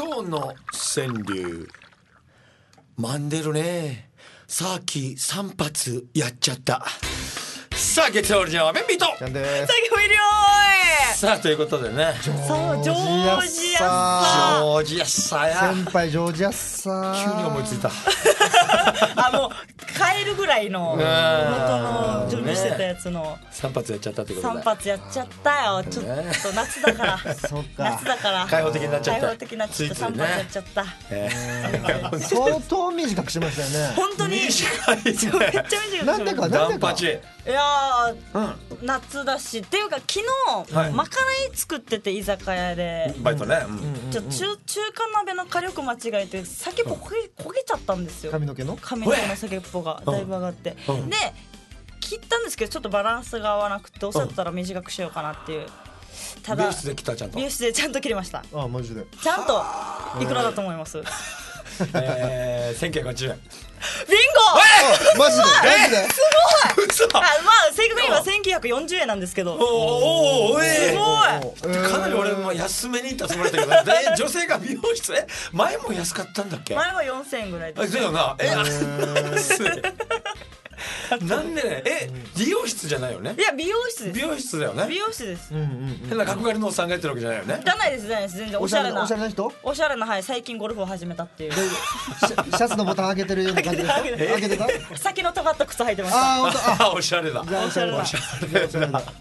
今日の川柳マンデルね、さっき3発やっちゃった。さあ月曜日はベンビートちゃんです。 さあ、 さあということでね、 ジョージアさジョージアさや先輩ジョージアさ急に思いついた。 あ、もう帰るぐらいの元の準備してたやつの 3発やっちゃったってことで、 3発やっちゃったよ。ちょっと夏だからそうか夏だから開放的になっちゃった。 開放的になっちゃった。3発やっちゃった。 相当短くしましたよね。 本当に短いね。 めっちゃ短い。 なんでかダンパチ。 いやー、夏だしっていうか昨日、 はいまかない作ってて居酒屋で、 バイトね、 中華鍋の火力間違えて先っぽ焦げちゃったんですよ。 髪の毛の髪の毛の先っぽがだいぶ上がって、で切ったんですけどちょっとバランスが合わなくて、おっしゃったら短くしようかなっていう。ただ美容室で来た。ちゃんと美容室でちゃんと切りました。 あ、マジでちゃんといくらだと思います？ 1980円。 ビンゴ！ マジでマジで嘘。 まあ正確には1940円なんですけど、 おお、 すごい。 かなり俺も安めに行ったつもりだったけど、女性が美容室前も安かったんだっけ？ 前は4000円ぐらいです。 だよな。なんでね、美容室じゃないよね。 いや美容室です。 美容室だよね。 美容室です。 変な角刈りのおっさんがやってるわけじゃないよね。 じゃないです、じゃないです。全然おしゃれなおしゃれな人、 おしゃれな、はい、最近ゴルフを始めたっていう。 シャツのボタン開けてるような感じですか？開けてた？ 先の尖った靴履いてました。 あ、本当。 あ、おしゃれだ。 じゃあおしゃれだ。 おしおしゃれだ。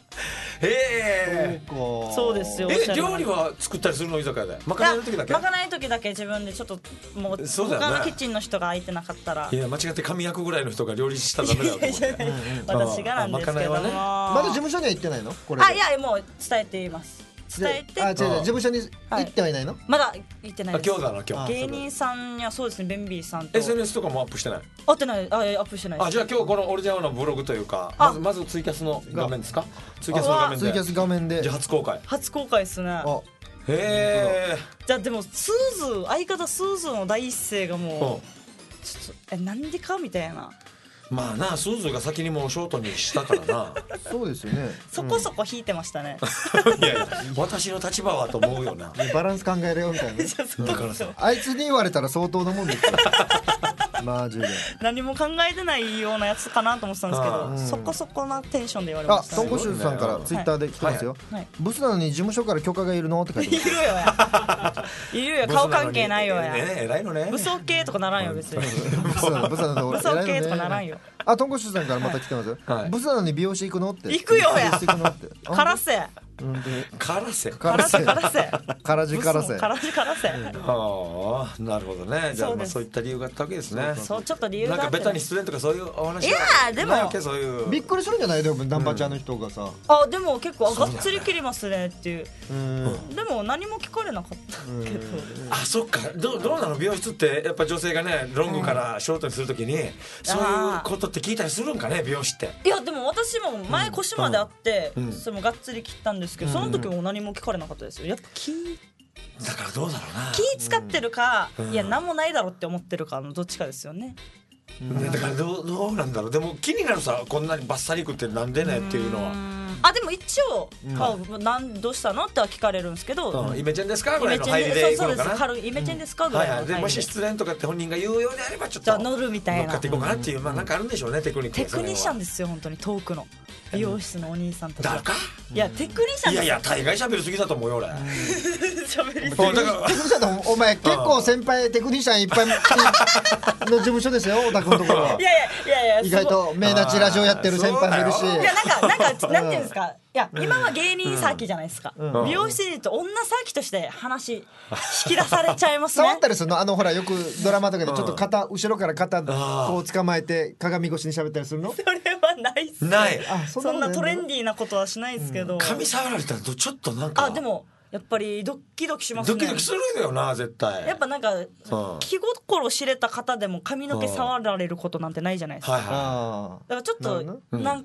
そうですよ。おしゃれな料理は作ったりするの？居酒屋でまかないの時だけ。 まかない時だけ自分でちょっともうそうだよね。 他のキッチンの人が空いてなかったら。 いや間違って紙焼くぐらいの人が料理したらダメだよと思って。 私がなんですけども。 まだ事務所には行ってないの？これ。 あ、いやもう伝えています。伝えて。 あ、違う、事務所に行ってはいないの？ まだ行ってないです。 今日だな今日。 芸人さんにはそうですね、ベンビーさんと。 SNS とかもアップしてない？ アップしてないです。 あ、じゃあ今日このオリジナルのブログというか、まずツイキャスの画面ですか？ツイキャスの画面で。 ツイキャス画面で。 じゃあ初公開。 初公開ですね。 へえ。 じゃあでもスーズ相方スーズの第一声がもうちょっとなんでかみたいな。 まあな、スーズが先にもうショートにしたからな。 そうですよね。 そこそこ引いてましたね。 いやいや、私の立場はと思うよな。 バランス考えるよみたいな。 だからさ、 あいつに言われたら相当なもんですよ。マジで。 何も考えてないようなやつかなと思ってたんですけど、そこそこなテンションで言われまあ、 した。 トンコシューズさんからツイッターで来てますよ。ブスなのに事務所から許可がいるのって書いてます。 いるよや。いるよ、顔関係ないよや。 偉いのね。 武装系とかならんよ別に。 ブスなの武装系とかならんよ。 あ、トンコシューズさんからまた来てますよ。ブスなのに美容師行くのって。 行くよや。カラセ。 カラセ。 カラセ。 カラセ。 カラジカラセ。 カラジカラセ。 ああ、なるほどね。じゃあそういった理由があったわけですね。 そう、ちょっと理由がなんかベタに失恋とかそういうお話。 いやでもそういう。 びっくりするんじゃない？でもナンパちゃんの人がさ。 あ、でも結構がっつり切りますねっていう。でも何も聞かれなかったけど。 あ、そっか。どうなの？美容室ってやっぱ女性がね、ロングからショートにするときにそういうことって聞いたりするんかね、美容師って。 いやでも私も前腰まであってそれもがっつり切ったんですけど、その時も何も聞かれなかったですよ。やっぱだからどうだろうな。 気使ってるか、いや何もないだろうって思ってるかのどっちかですよね。 だからどうなんだろう。でも気になるさ、こんなにバッサリいくってなんでねっていうのは。 あ、でも一応どうしたのっては聞かれるんですけど、 イメチェンですかぐらいの入りでいくのかな。 軽いイメチェンですかぐらいの入りで。 もし失恋とかって本人が言うようであればちょっと乗るみたいな、 乗っかっていこうかなっていう、まあなんかあるんでしょうね、テクニック。 テクニシャンですよ本当に。トークの美容室のお兄さんたちは。 誰か？ いやテクニシャン。 いやいや、大概喋りすぎだと思うよ俺。 喋りすぎ。 テクニシャンのお前結構先輩テクニシャンいっぱいの事務所ですよ、お宅のところは。 いや意外と名なちラジオやってる先輩もいるし。 いやなんかなんていうんですか。いや今は芸人サーキじゃないですか。美容室にいると女サーキとして話引き出されちゃいますね。 触ったりするの？ほらよくドラマとかでちょっと後ろから肩こう捕まえて鏡越しに喋ったりするの？ それはないっす。 ない。 そんなトレンディーなことはしないですけど。 髪触られたらちょっとなんか。 あ、でもやっぱりドキドキしますね。 ドキドキするよな絶対。 やっぱなんか気心知れた方でも髪の毛触られることなんてないじゃないですか。だからちょっとなんか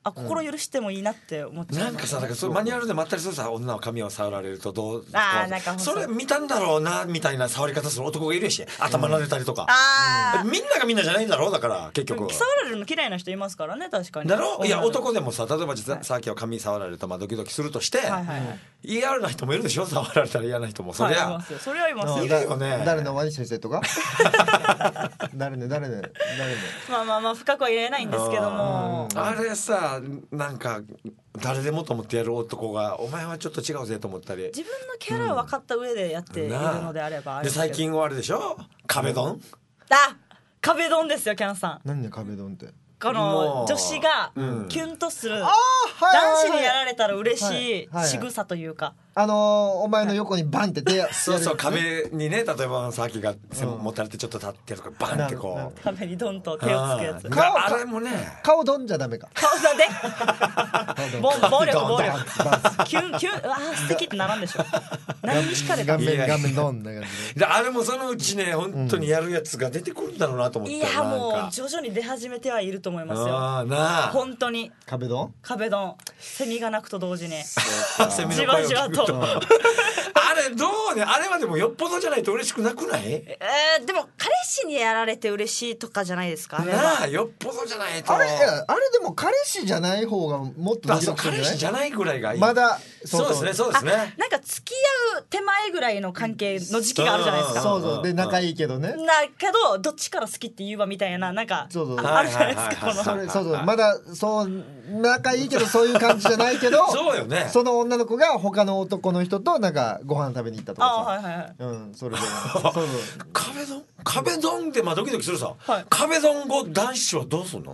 心許してもいいなって思っちゃう。 なんかさ、だからそれマニュアルでまったりするさ、女は髪を触られるとどう、 なんかそれ見たんだろうなみたいな触り方する男がいるし、頭撫でたりとか、みんながみんなじゃないんだろう、だから結局触られるの嫌いな人いますからね、確かに。 だろ。いや男でもさ、例えばさっきは髪触られるとドキドキするとして、嫌な人もいるでしょ、触られたら嫌な人も。そりゃそれはいますよ。 いるよね。 誰のワニ先生とか誰ねまあ深くは言えないんですけども、 あれさ、なんか誰でもと思ってやる男がお前はちょっと違うぜと思ったり、 自分のキャラを分かった上でやっているのであればあれで最近はあれでしょ、壁ドン。 壁ドンですよ、キャンさん。 何ね壁ドンって。 この女子がキュンとする、男子にやられたら嬉しい仕草というか、 お前の横にバンって手そう壁にね、例えばさっきが持たれてちょっと立ってるとかバンってこう壁にドンと手をつくやつ。 あれもね、 顔ドンじゃダメか。 顔だで暴力キュン素敵ってならんでしょ。何に惹かれた。 顔面ドンな感じで、あれもそのうちね、本当にやるやつが出てくるんだろうなと思って。 いやもう徐々に出始めてはいると思いますよ。本当に壁ドンセミが鳴くと同時にじわじわとあれどうね、あれはでもよっぽどじゃないと嬉しくなくない？ でも彼氏にやられて嬉しいとかじゃないですか。 なあ、よっぽどじゃないと。 あれでも彼氏じゃない方がもっとドキドキするんじゃない？ 彼氏じゃないぐらいがいい。 まだそうですね、そうですね。 なんか付き合う手前ぐらいの関係の時期があるじゃないですか。 そうで仲いいけどね。 だけどどっちから好きって言うわみたいな、なんかあるじゃないですか。 そうまだそう仲いいけどそういう感じじゃないけどそうよね。 その女の子が他の男の人となんかご飯食べに行ったとかさ、それで壁ドンでドキドキするさ。壁ドン後男子はどうすんの？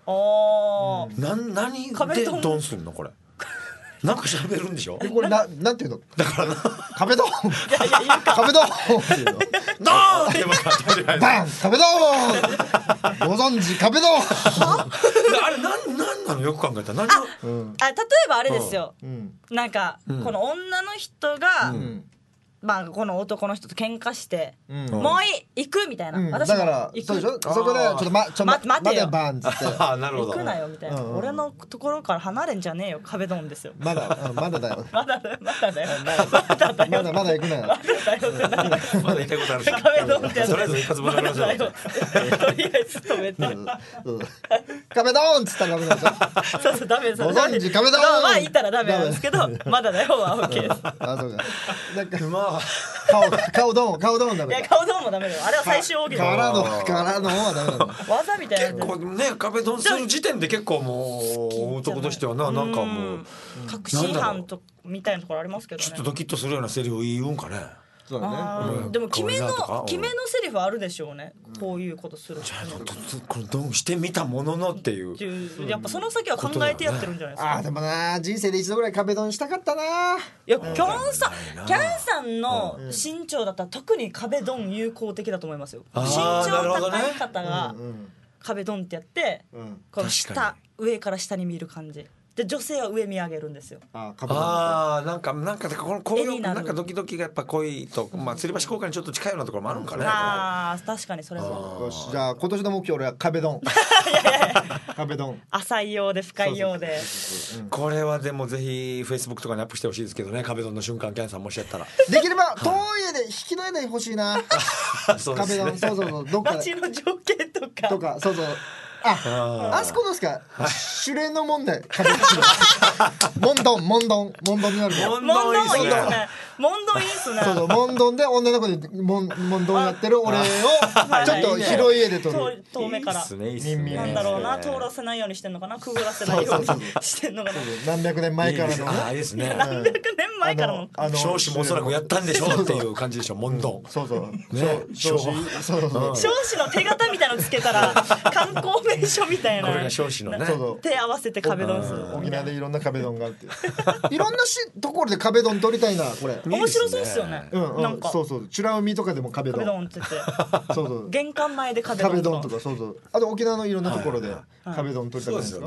何でドンすんのこれ？なんか喋るんでしょ？ これなんていうの？だから壁ドン壁ドンっていうの。ドーンってバン壁ドンご存知壁ドンあれなんなの？よく考えたら何？ 例えばあれですよ。なんかこの女の人がこの男の人と喧嘩してもう行くみたいな。 だからそうでしょ。そこでちょっと待てよバンっつって行くなよみたいな。俺のところから離れんじゃねえよ、壁ドンですよ。 まだだよまだだよまだ行くなよまだ言いたいことあるし、 壁ドンってやつとりあえず一発分かりましょう。 とりあえず止めて壁ドンっつったらダメなんですよ。 そうダメです。 ご存知壁ドンまあ言ったらダメなんですけど、まだだよは OK です。 そうか。なんかまあ顔ドンダメ。 いや顔ドンもダメだよ。あれは最終奥義からのはダメなんだ。 技みたいな。 結構ね、壁ドンする時点で結構もう男としてはなんかもう確信犯とみたいなところありますけどね。 ちょっとドキッとするようなセリフを言うんかね。 そうだね。 でも決めのセリフあるでしょうね。こういうことする。 このドンしてみたもののっていう。 やっぱその先は考えてやってるんじゃないですか。 でもな、人生で一度ぐらい壁ドンしたかったな。 いやキャンさんの身長だったら特に壁ドン有効的だと思いますよ。身長高い方が壁ドンってやってこの上から下に見る感じで、女性は上見上げるんですよ。 なんかこういうなんかドキドキがやっぱ恋と吊り橋効果にちょっと近いようなところもあるんかね。 確かにそれも。 よし、じゃあ今年の目標俺は壁ドン。壁ドン。 浅いようで深いようで。 これはでもぜひ Facebook とかにアップしてほしいですけどね、壁ドンの瞬間。キャンさんもしやったらできれば遠い絵で引きの絵で欲しいな。壁ドン。そうどっか街の情景とかそうあそこどうですか？シュレの問題。モンドンになるの。 モンドンいいっすね。 モンドンで女の子でモンドンやってる俺をちょっと広い絵で撮る。 遠目から。なんだろうな、通らせないようにしてんのかな、くぐらせないようにしてんのかな。 何百年前からの。 いいですね。 何百年前からの。 少子もおそらくやったんでしょうっていう感じでしょ。モンドン。 そう少子の手形みたいなのつけたら観光名所みたいな。 これが少子のね。 手合わせて壁ドンする。 沖縄でいろんな壁ドンがあって、いろんなところで壁ドン撮りたいな。これ面白そうっすよね。なんかそう美ら海とかでも壁ドンって言って玄関前で壁ドンとかあと沖縄のいろんなところで壁ドン撮りたいですよね。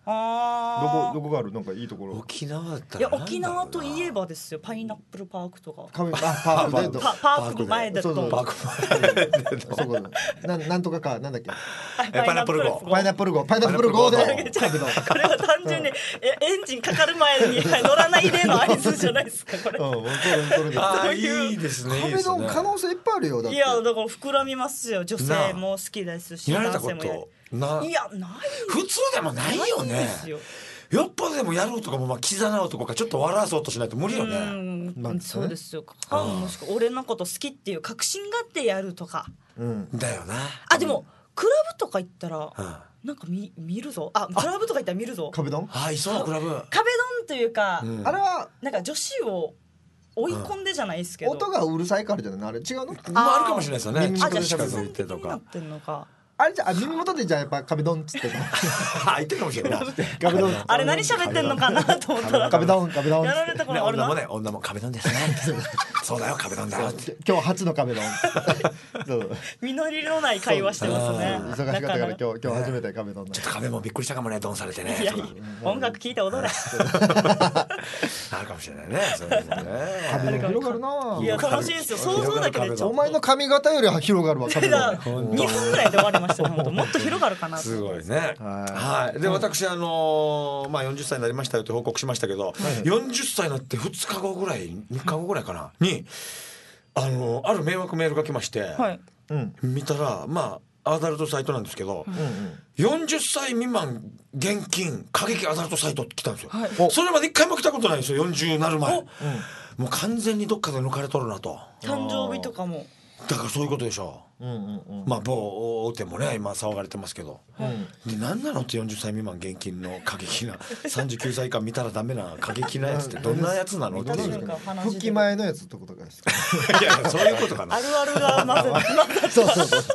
あどこがあるなんかいいところ。 沖縄だったいやら沖縄といえばですよ、パイナップルパークとかパークデッド。 パーク前だとそうパークそこなんとかなんだっけ。 パイナップル号パイナップル号で壁ドン。 これは単純にエンジンかかる前に乗らないでの合図じゃないですかこれ。 それで。 ああいいですね。 壁ドン可能性いっぱいあるよだって。 いやだから膨らみますよ、女性も好きですしやられた男性もやる。 ことな。 いやない普通でもないよね。よっぽどでもやろうとかもまあキザな男かちょっと笑わそうとしないと無理よね。 そうですよ。もしくは俺のこと好きっていう確信があってやるとか。 だよな。 あでもクラブとか行ったらなんか見るぞ。クラブとか行ったら見るぞ。 壁ドン。 はいそうクラブ。 壁ドンというか、 あれはなんか女子を追い込んでじゃないですけど。 音がうるさいからじゃないのあれ違うの？ まああるかもしれないですよね。 あじゃあ近必然づいてとか的になっ。てんのか。 あれじゃ耳元でじゃあやっぱ壁ドンっつってた。 言ってるかもしれない。 壁ドン。 あれ何喋ってんのかなと思ったら壁ドン。 やられたことあるな。 女も壁ドンですね。そうだよ壁ドンだよ。 今日初の壁ドン。 実りのない会話してますね。 忙しかったから今日初めて壁ドン。 ちょっと壁もびっくりしたかもねドンされてね。 いや音楽聴いて踊れ。 あるかもしれないね。そういうのね。 壁ドン広がるな。 いや楽しいですよ。想像だけでちょっと。 お前の髪型よりは広がるわ壁ドン。 2分ぐらいで終わりましたね。もっと広がるかなと。 すごいね。はい。で私まあ40歳になりましたよって報告しましたけど、40歳になって2日後ぐらい3日後ぐらいかなにある迷惑メールが来まして、見たらまあアダルトサイトなんですけど、40歳未満現金過激アダルトサイトって来たんですよ。それまで一回も来たことないんですよ40になる前。もう完全にどっかで抜かれとるなと。 誕生日とかも。 だからそういうことでしょう。まあ某大手もね今騒がれてますけど、で何なのって40歳未満現金の過激な39歳以下見たらダメな過激なやつってどんなやつなのっていう。 復帰前のやつってことかですか。 いやそういうことかな。 あるあるがまずそう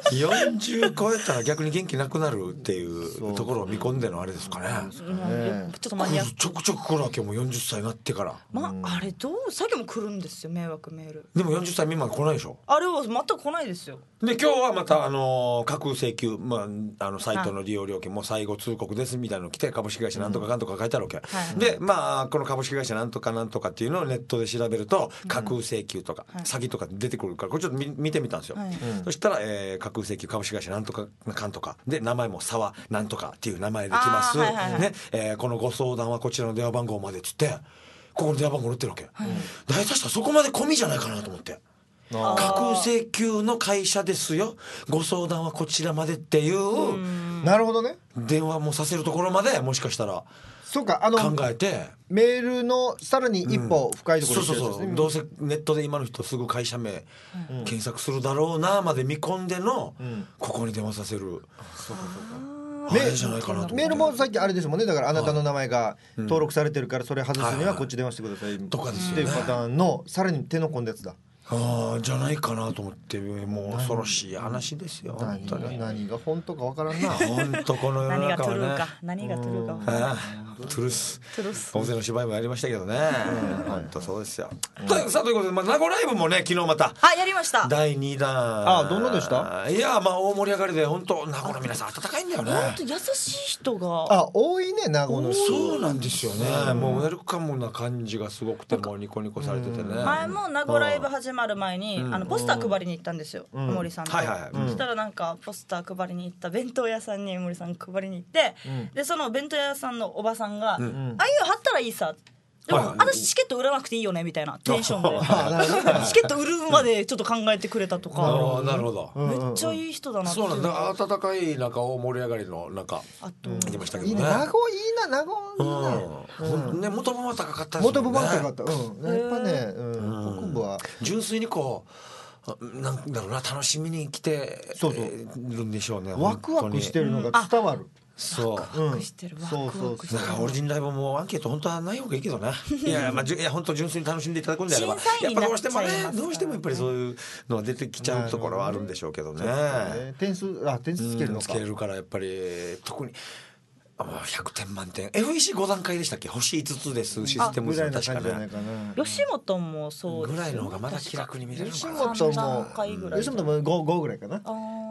40超えたら逆に元気なくなるっていうところを見込んでのあれですかね。 ちょっとマニアック。 ちょくちょく来るわけもう40歳になってから。 あれどう最近も来るんですよ迷惑メール。 でも40歳未満来ないでしょ。 あれは全く来ないですよ。 で今日はまた架空請求、サイトの利用料金も最後通告ですみたいなの来て株式会社なんとかかんとか書いてあるわけ、でこの株式会社なんとかなんとかっていうのをネットで調べると架空請求とか詐欺とか出てくるからこれちょっと見てみたんですよ、そしたら、架空請求株式会社なんとかかんとかで名前も沢なんとかっていう名前で来ます、このご相談はこちらの電話番号までっつってここの電話番号載ってるわけ、大体したらそこまで込みじゃないかなと思って。架空請求の会社ですよご相談はこちらまでっていうなるほどね電話もさせるところまでもしかしたらそうか考えてメールのさらに一歩深いところそうどうせネットで今の人すぐ会社名検索するだろうなまで見込んでのここに電話させるあれじゃないかなとメールもさっきあれですもんねだからあなたの名前が登録されてるからそれ外すにはこっち電話してくださいとかですよねっていうパターンのさらに手の込んだやつだじゃないかなと思ってもう恐ろしい話ですよ本当に何が本当かわからんな本当この世の中はね何がトゥルーかトゥルス大勢の芝居もやりましたけどね本当そうですよさあということで名護ライブもね昨日またやりました第2弾どんなでしたいや大盛り上がりで本当名護の皆さん温かいんだよね本当優しい人が多いね名護の人そうなんですよねもうウェルカムな感じがすごくてもうニコニコされててね前も名護ライブ始まる前にポスター配りに行ったんですよ森さんとそしたらなんかポスター配りに行った弁当屋さんに森さん配りに行ってでその弁当屋さんのおばさんが「ああいうの貼ったらいいさ」でも私チケット売らなくていいよねみたいなテンションでチケット売るまでちょっと考えてくれたとかなるほどめっちゃいい人だなってそうなんだ温かい中大盛り上がりの中行きましたけどね名護いいな名護いいな元部は高かったです元部は高かったやっぱね北部は純粋にこうなんだろうな楽しみに来てるんでしょうねワクワクしてるのが伝わるそうワクワクしてるワクワクしてるだからオリジンライブもアンケート本当はない方がいいけどねいや本当純粋に楽しんでいただくんであればやっぱどうしてもやっぱりそういうのが出てきちゃうところはあるんでしょうけどね点数つけるのかつけれるからやっぱり特に100点満点 FEC5 段階でしたっけ星5つですシステム確かね吉本もそうぐらいの方がまだ気楽に見れるのかな吉本も5ぐらいかな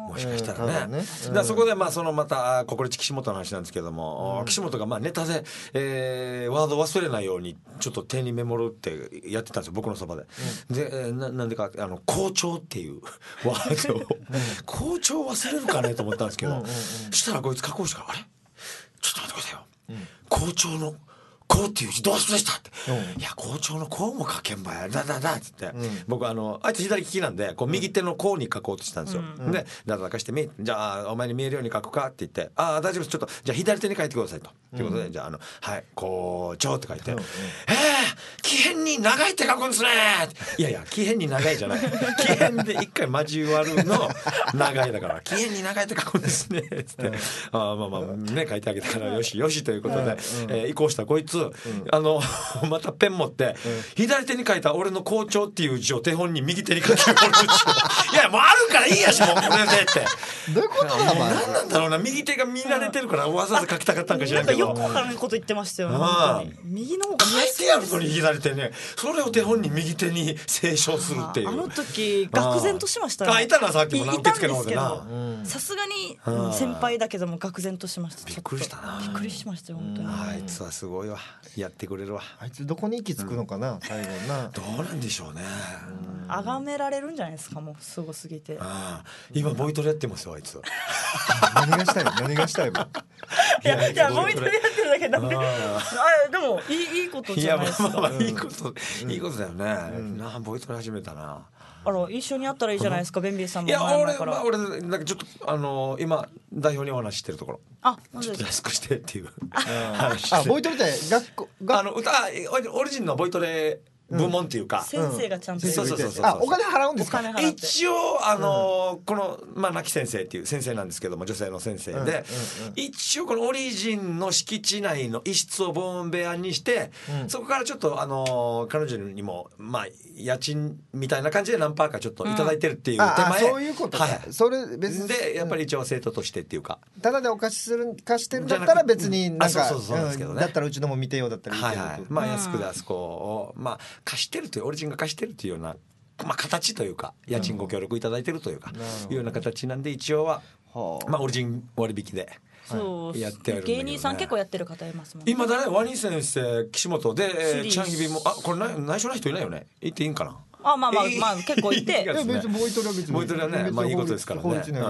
もしかしたらね。だからそこでまあそのまた国立岸本の話なんですけども、岸本がまあネタで、ワード忘れないようにちょっと手にメモるってやってたんですよ、僕のそばで。で、なんでか校長っていうワードを校長忘れるかねと思ったんですけど、そしたらこいつ加工しからあれちょっと待ってくださいよ、校長のこうっていう字どうするでしたって、いや校長のこうも書けんばやだっつって、僕あいつ左利きなんでこう右手のこうに書こうとしたんですよ、でだ貸してみ、じゃあお前に見えるように書くかって言って、ああ大丈夫です、ちょっとじゃあ左手に書いてくださいと、ということでじゃあはい校長って書いて、木偏に長いって書くんですね、いやいや木偏に長いじゃない、木偏で一回交わるの長いだから木偏に長いって書くんですねつって、まあね書いてあげたからよしよしということで、移行したこいつまたペン持って、左手に書いた俺の校長っていう字を手本に右手に書いてるんですよ。いやもうあるからいいやしもうこれでってどういうことだお前、 何なんだろうな、右手が見慣れてるからわざわざ書きたかったんか知らんけど、 よくわからないこと言ってましたよね、本当に右の方が見や書いすいですてあるのに左手ね、それを手本に右手に清書するっていう。 あの時愕然としましたね。 いたなさっきもな、受付の方でな、 さすがに先輩だけども愕然としました。 びっくりしたな、 びっくりしましたよ本当に。 あいつはすごいわ、やってくれるわ。 あいつどこに行き着くのかな、最後な。 どうなんでしょうね、 崇められるんじゃないですか、もうすごすぎて。 今ボイトレやってますよあいつ。 何がしたい何がしたいの。 いやボイトレやってるだけだって、でもいいことじゃないですか。 まあいいことだよね、なボイトレ始めたな。 一緒にやったらいいじゃないですか、ベンビーさんも。 いや俺なんかちょっと今代表にお話ししてるところ、ちょっと安くしてっていう話して。 ボイトレって学校オリジンのボイトレ部門っていうか、 先生がちゃんとそうお金払うんですか。 一応この亡き先生っていう先生なんですけども、女性の先生で、一応このオリジンの敷地内の一室を防音部屋にして、そこからちょっと彼女にも家賃みたいな感じで何パーかちょっといただいてるっていう手前、 そういうことか。それ別にでやっぱり一応生徒としてっていうか、 ただでお貸ししてるんだったら別になんかだったらうちのも見てよだったらいいけど、 安くであそこを貸してるという、オリジンが貸してるというような形というか、家賃ご協力いただいてるというか、いうような形なんで、一応はオリジン割引でやってるんだけどね。 芸人さん結構やってる方いますもんね。 今だね、ワニ先生、岸本でちゃんひびも、これ内緒な人いないよね、言っていいんかな。 まあ結構いて、 別にボイトレは別にボイトレはね、いいことですからね。でシュ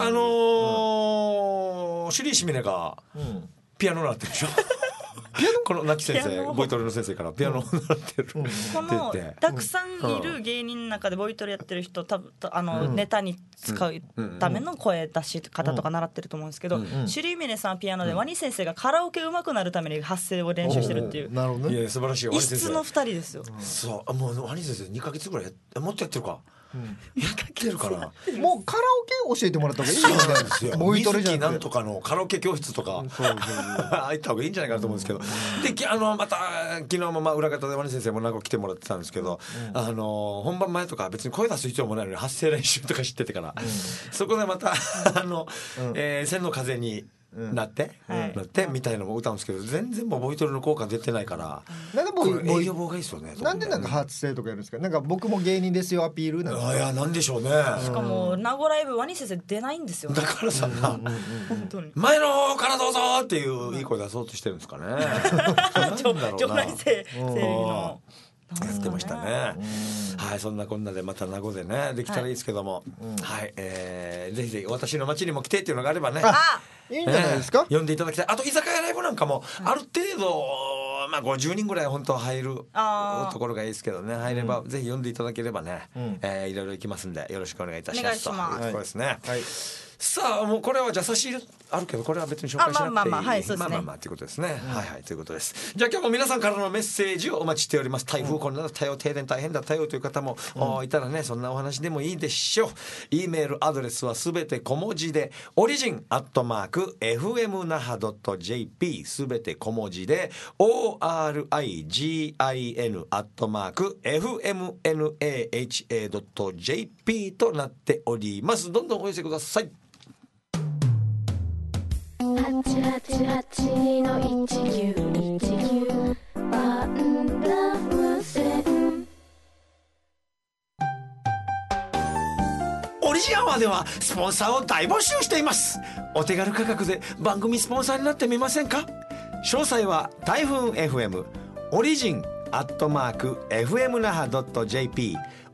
リーシミネがピアノ習ってるでしょ。この亡き先生、ボイトレの先生からピアノを習ってるってこのたくさんいる芸人の中でボイトレやってる人、ネタに使うための声出し方とか習ってると思うんですけど、シュリーミネさんはピアノで、ワニ先生がカラオケ上手くなるために発声を練習してるっていう。 なるほどね。 いや素晴らしい。 異質の2人ですよ。 そうもうワニ先生2ヶ月ぐらいもっとやってるか。やってるからもうカラオケ教えてもらった方がいいよね。ボイトレじゃなくてなんとかのカラオケ教室とか入った方がいいんじゃないかなと思うんですけど、でまた昨日も裏方でワニ先生もなんか来てもらってたんですけど、本番前とか別に声出す必要もないのに発声練習とか知っててから、そこでまた千の風になってみたいなのも歌うんですけど、全然もうボイトレの効果出てないから、 なんでこれ営業妨害ですよね。 なんでなんか発声とかやるんですか。なんか僕も芸人ですよアピールなんですか。 いやなんでしょうね。 しかも名護ライブワニ先生出ないんですよ。 だからさ、 本当に前の方からどうぞっていういい声出そうとしてるんですかね。 場内整理のやってましたね。はい、そんなこんなでまた名護でねできたらいいですけども、はい、ぜひぜひ私の町にも来てっていうのがあればね、 いいんじゃないですか。 呼んでいただきたい。あと居酒屋ライブなんかもある程度50人ぐらい本当は入るところがいいですけどね、入ればぜひ呼んでいただければね、いろいろ行きますんでよろしくお願いいたしますというところですね。さあもうこれはじゃあ差し入れあるけどこれは別に紹介しなくていい。まあということですね。はいということです。じゃあ今日も皆さんからのメッセージをお待ちしております。台風こんなだったよ、停電大変だったよという方もいたらね、そんなお話でもいいでしょう。 E メールアドレスはすべて小文字でorigin@fmnaha.jp すべて小文字で origin@fmnaha.jp となっております。どんどんお寄せください。 888の1919ワンダ無線。 オリリジンアワーではスポンサーを大募集しています。お手軽価格で番組スポンサーになってみませんか。詳細は台風 FM オリジン@fmnaha.jp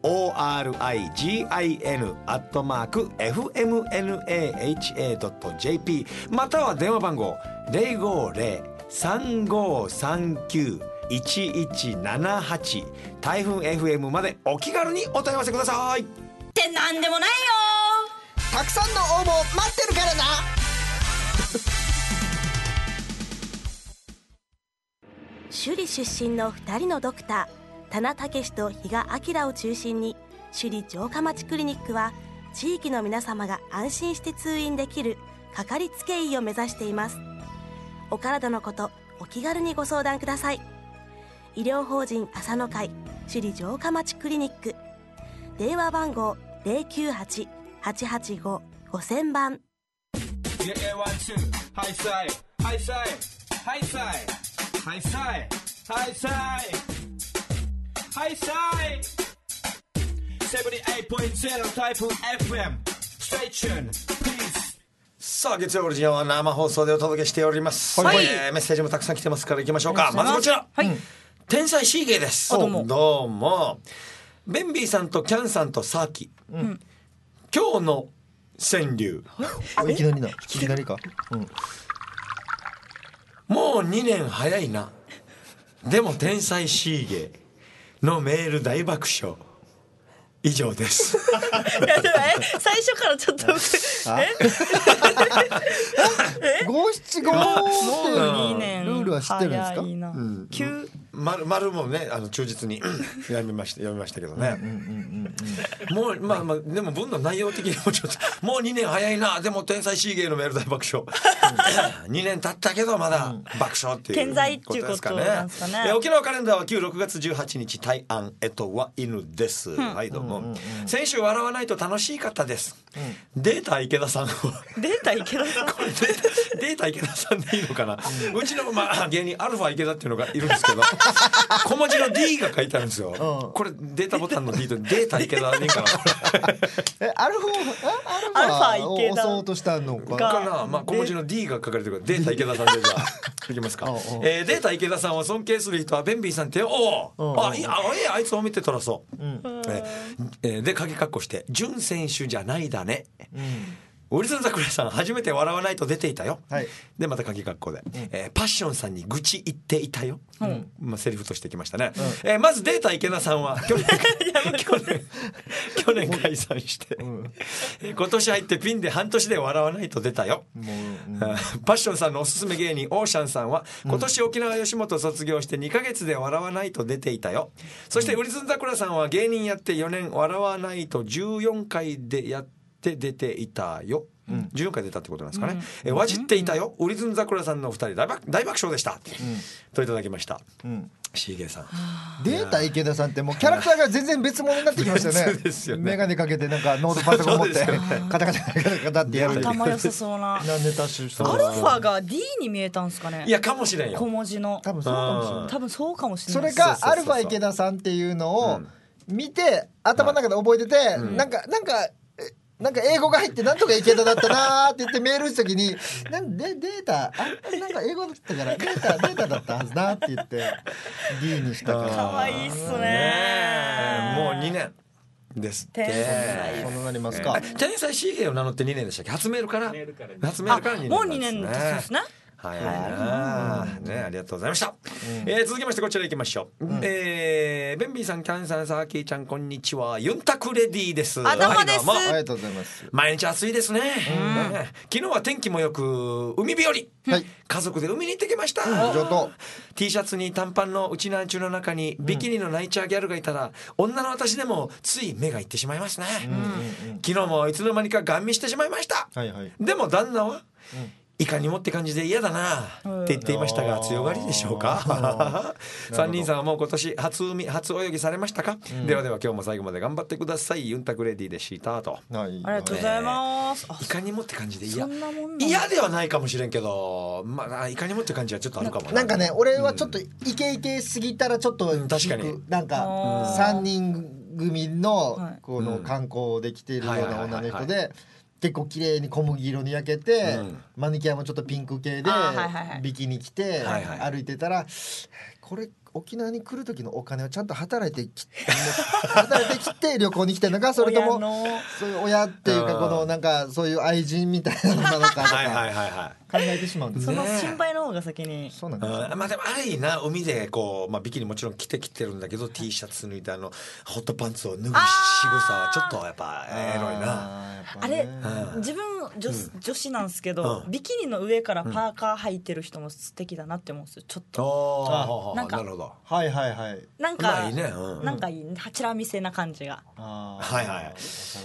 origin@fmnaha.jp または電話番号 050-3539-1178 台風 FM までお気軽にお問い合わせください。 ってなんでもないよ。 たくさんの応募待ってるからな。 首里出身の2人のドクター田名武史と比嘉明を中心に首里城下町クリニックは地域の皆様が安心して通院できるかかりつけ医を目指しています。お体のことお気軽にご相談ください。医療法人朝の会首里城下町クリニック電話番号 098-885-5000 番。 78.0 台風 FM Stay tuned please。 さあ月曜オリジンは生放送でお届けしております、 はい、 メッセージもたくさん来てますからいきましょうか。まずこちら、はい、天才シーゲーです。どうもベンビーさんとキャンさんとサーキ、今日の川柳いきなりな、いきなりか、 もう2年早いな、でも天才シーゲーのメール大爆笑。以上です。 いやでも最初からちょっと五七五って 2年ルールは知ってるんですか。 丸もね忠実に読みましたけどね。もうまあでも文の内容的にもちょっともう2年早いな、でも天才シーゲーのメール大爆笑。2年経ったけどまだ爆笑っていう健在っていうことなんですかね。 沖縄カレンダーは旧6月18日大安干支は犬です。はいどうも。先週笑わないと楽しかったです。データ池田さん。 データ池田さん。 これデータ池田さんでいいのかな。うちの芸人アルファ池田っていうのがいるんですけど。小文字の D が書いてあるんですよ、これデータボタンの D とデータ池田でいいかな。 アルファを押そうとしたのかな、まあ、小文字の D が書かれてるからデータ池田さんでじゃあいきますか。データ池田さんを尊敬する人はベンビーさんってあいつを見てとらそう、で鍵括弧して準選手じゃないだね、オリズン桜さん初めて笑わないと出ていたよ、はい、でまた鍵括弧で、パッションさんに愚痴言っていたよ、まあ、セリフとしてきましたね、まずデータ池田さんは去年解散して、今年入ってピンで半年で笑わないと出たよ、パッションさんのおすすめ芸人オーシャンさんは今年沖縄吉本卒業して2ヶ月で笑わないと出ていたよ、そしてオリズン桜さんは芸人やって4年笑わないと14回でやって出ていたよ、14回出たってことなんですかね、わじっていたよ、オリズン桜さんのお二人大爆笑でした、といただきました、シーゲーさん。 データ池田さんってもうキャラクターが全然別物になってきましたね。メガネかけてなんかノートパソコン持ってカタカタってやる。 頭良さそうな。 ネタ集した。 アルファが D に見えたんですかね。 いやかもしれんよ。 小文字の。 多分そうかもしれない。 多分そうかもしれない。 それかアルファ池田さんっていうのを見て頭の中で覚えてて、なんか英語が入ってなんとか池田だったなーって言ってメールした時になんでデータなんか英語だったからデータだったはずだって言って D にしたから。 可愛いっすね。 もう2年ですって。 そんなりますか。 天才シーゲーを名乗って2年でしたっけ。初メールから2年。 もう2年ですそうですね。 はいね、ありがとうございました、続きましてこちら行きましょう、ベンビーさんキャンさんサーキーちゃんこんにちは、ユンタクレディです。 あどうもです、 ありがとうございます。 毎日暑いですね、昨日は天気もよく海日和、家族で海に行ってきました、T シャツに短パンの内なんちゅうの中にビキニのナイチャーギャルがいたら、女の私でもつい目がいってしまいますね、昨日もいつの間にかガン見してしまいました、でも旦那は、いかにもって感じで嫌だなって言っていましたが、強がりでしょうか。三人さんはもう今年初海初泳ぎされましたか、ではでは今日も最後まで頑張ってください。ユンタクレディでしたと、 ありがとうございます、 いかにもって感じで嫌ではないかもしれんけど、まあいかにもって感じはちょっとあるかもなんかね、俺はちょっとイケイケすぎたらちょっと確かになんか3人組のこの観光で来ているような女の人で結構綺麗に小麦色に焼けて、マニキュアもちょっとピンク系でビキニ着て歩いてたら、これ沖縄に来る時のお金をちゃんと働いてきて旅行に来てるのか、それともそういう親っていうかこのなんかそういう愛人みたいなのなのかとか考えてしまうんですそね。 の心配の方が先に。 そうなんですよ。 まあでもあれいいな、海でこう、ビキニもちろん着てきてるんだけど T シャツ脱いでホットパンツを脱ぐ仕草はちょっとやっぱエロいな。 あれ、自分女子なんですけど、ビキニの上からパーカー履いてる人も素敵だなって思うんですよ、ちょっと。 なんかなるほど。 はいはいはい。 なんかいいね、 なんかいいはちら見せな感じが。 はいはい。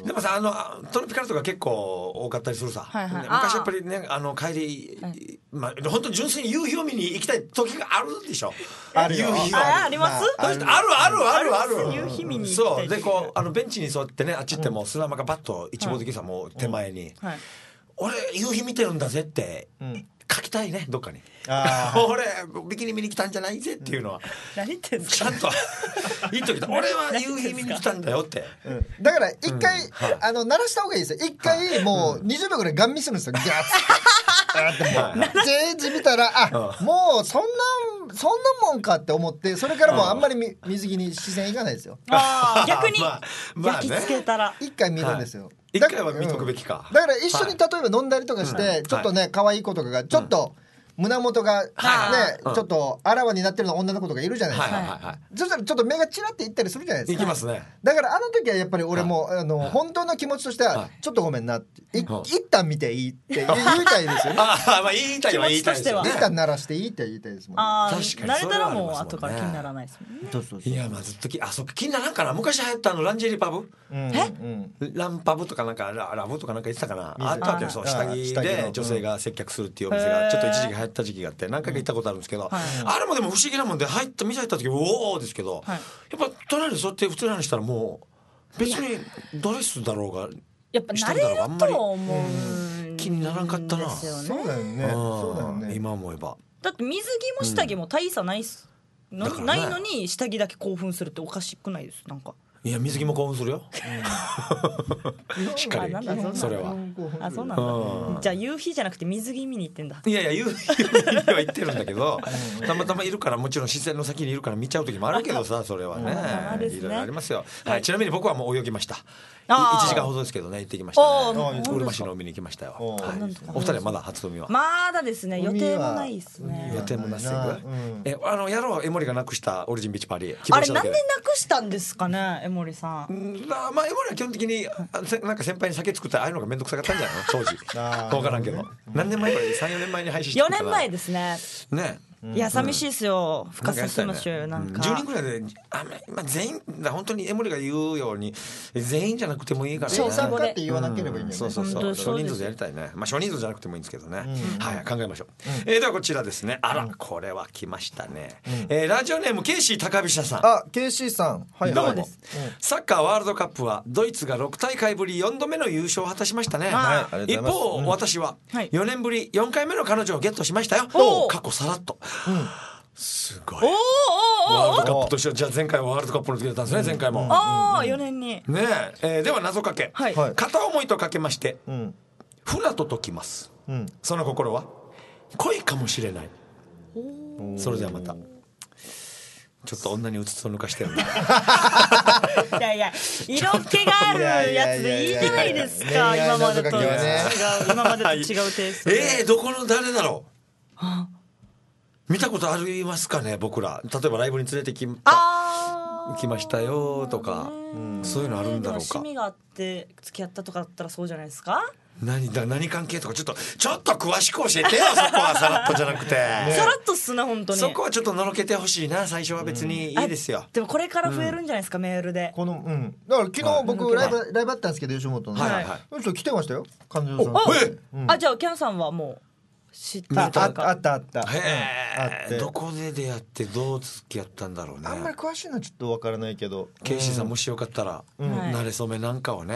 でもさトロピカルとか結構多かったりするさ。昔やっぱりね帰り本当純粋に夕日を見に行きたい時があるでしょ。夕日あります？ ある。 夕日見に行きたい。 そうでこうベンチに座ってね、あっち行っても砂浜がバッと一望できさ、もう手前に俺夕日見てるんだぜって書きたいね、どっかに。俺ビキニ見に来たんじゃないぜっていうのは何言ってんすちゃんと言っときた。俺は夕日見に来たんだよって。 だから一回鳴らした方がいいですよ。一回もう20秒ぐらいガン見するんですよ。ギャーって全然見たらもうそんなもんかって思って、それからもうあんまり水着に視線いかないですよ。 逆に焼き付けたら一回見るんですよ。 一回は見とくべきか。 だから一緒に例えば飲んだりとかしてちょっとね可愛い子とかがちょっと胸元がねちょっとあらわになってるの女の子とかいるじゃないですか。そしたらちょっと目がチラっていったりするじゃないですか。 いきますね。 だからあの時はやっぱり俺も本当の気持ちとしてはちょっとごめんなって一旦見ていいって言いたいですよね。 言いたいは言いたいですよね。 一旦鳴らしていいって言いたいですもんね。 確かに慣れたらもう後から気にならないですもんね。 いやずっとそっか気にならんかな。昔流行ったランジェリーパブ、ランパブとかなんかラブとかなんか言ってたかな、あったわけよ。そう下着で女性が接客するっていうお店がちょっと一時期流行った時期があって何回か行ったことあるんですけど、あれもでも不思議なもんで店入った時おおですけど、やっぱ隣でそうやって普通にしたらもう別にドレスだろうがやっぱ慣れると思う気にならんかったな。 そうだよね。そうだよね。 今思えばだって水着も下着も大差ないないのに下着だけ興奮するっておかしくないです？なんかいや水着も興奮するよ。しっかりそれは。 あ、そうなんだ。じゃあ夕日じゃなくて水着見に行ってんだ。 いや夕日見には行ってるんだけどたまたまいるから、もちろん視線の先にいるから見ちゃう時もあるけどさ、それはねいろいろありますよ。ちなみに僕はもう泳ぎました。1時間ほどですけどね、行ってきましたね。うるま市の海に行きましたよ。お二人はまだ初海は？まだですね、予定もないですね。 予定もなすぐ。やろう江森がなくしたオリジンビーチパリ。 あれなんでなくしたんですかね、江森さん。 江森は基本的になんか先輩に酒作ったらああいうのが面倒くさかったんじゃないの当時。分からんけど何年前から3、4年前に配信して 4年前ですね。いや寂しいですよ。深さすましゅなんか 10人ぐらいで全員本当に江森が言うように全員じゃなくてもいいからね。 小参加って言わなければいいんだよね。 そう少人数でやりたいね。少人数じゃなくてもいいんですけどね。はい、考えましょう。ではこちらですね。あらこれは来ましたね。ラジオネームケイシー高飛車さん。 ケイシーさん、はいどうも。サッカーワールドカップはドイツが6大会ぶり4度目の優勝を果たしましたね。一方私は4年ぶり4回目の彼女をゲットしましたよ。過去さらっと。すごい。ワールドカップとしては、じゃあ前回はワールドカップの時だったんですね。前回も 4年にね。では謎かけ、片思いとかけまして船と解きます。その心は恋かもしれない。それではまた。ちょっと女にうつつを抜かしてるんだ。 いやいや色気があるやつでいいじゃないですか。今までと違うテイスト。 どこの誰だろう。見たことありますかね。僕ら例えばライブに連れてきましたよとか、そういうのあるんだろうか。 趣味があって付き合ったとかだったらそうじゃないですか。 何関係とかちょっと詳しく教えてよ。そこはさらっとじゃなくてさらっとっすね本当に。 そこはちょっとのろけてほしいな。最初は別にいいですよ。 でもこれから増えるんじゃないですか、メールで。 だから昨日僕ライブあったんですけど、吉本の来てましたよ彼女さん。 じゃあキャンさんはもう知ってた。あった。 どこで出会ってどう付き合ったんだろうね。 あんまり詳しいのはちょっとわからないけど、 ケイシーさんもしよかったら、馴れ初めなんかをね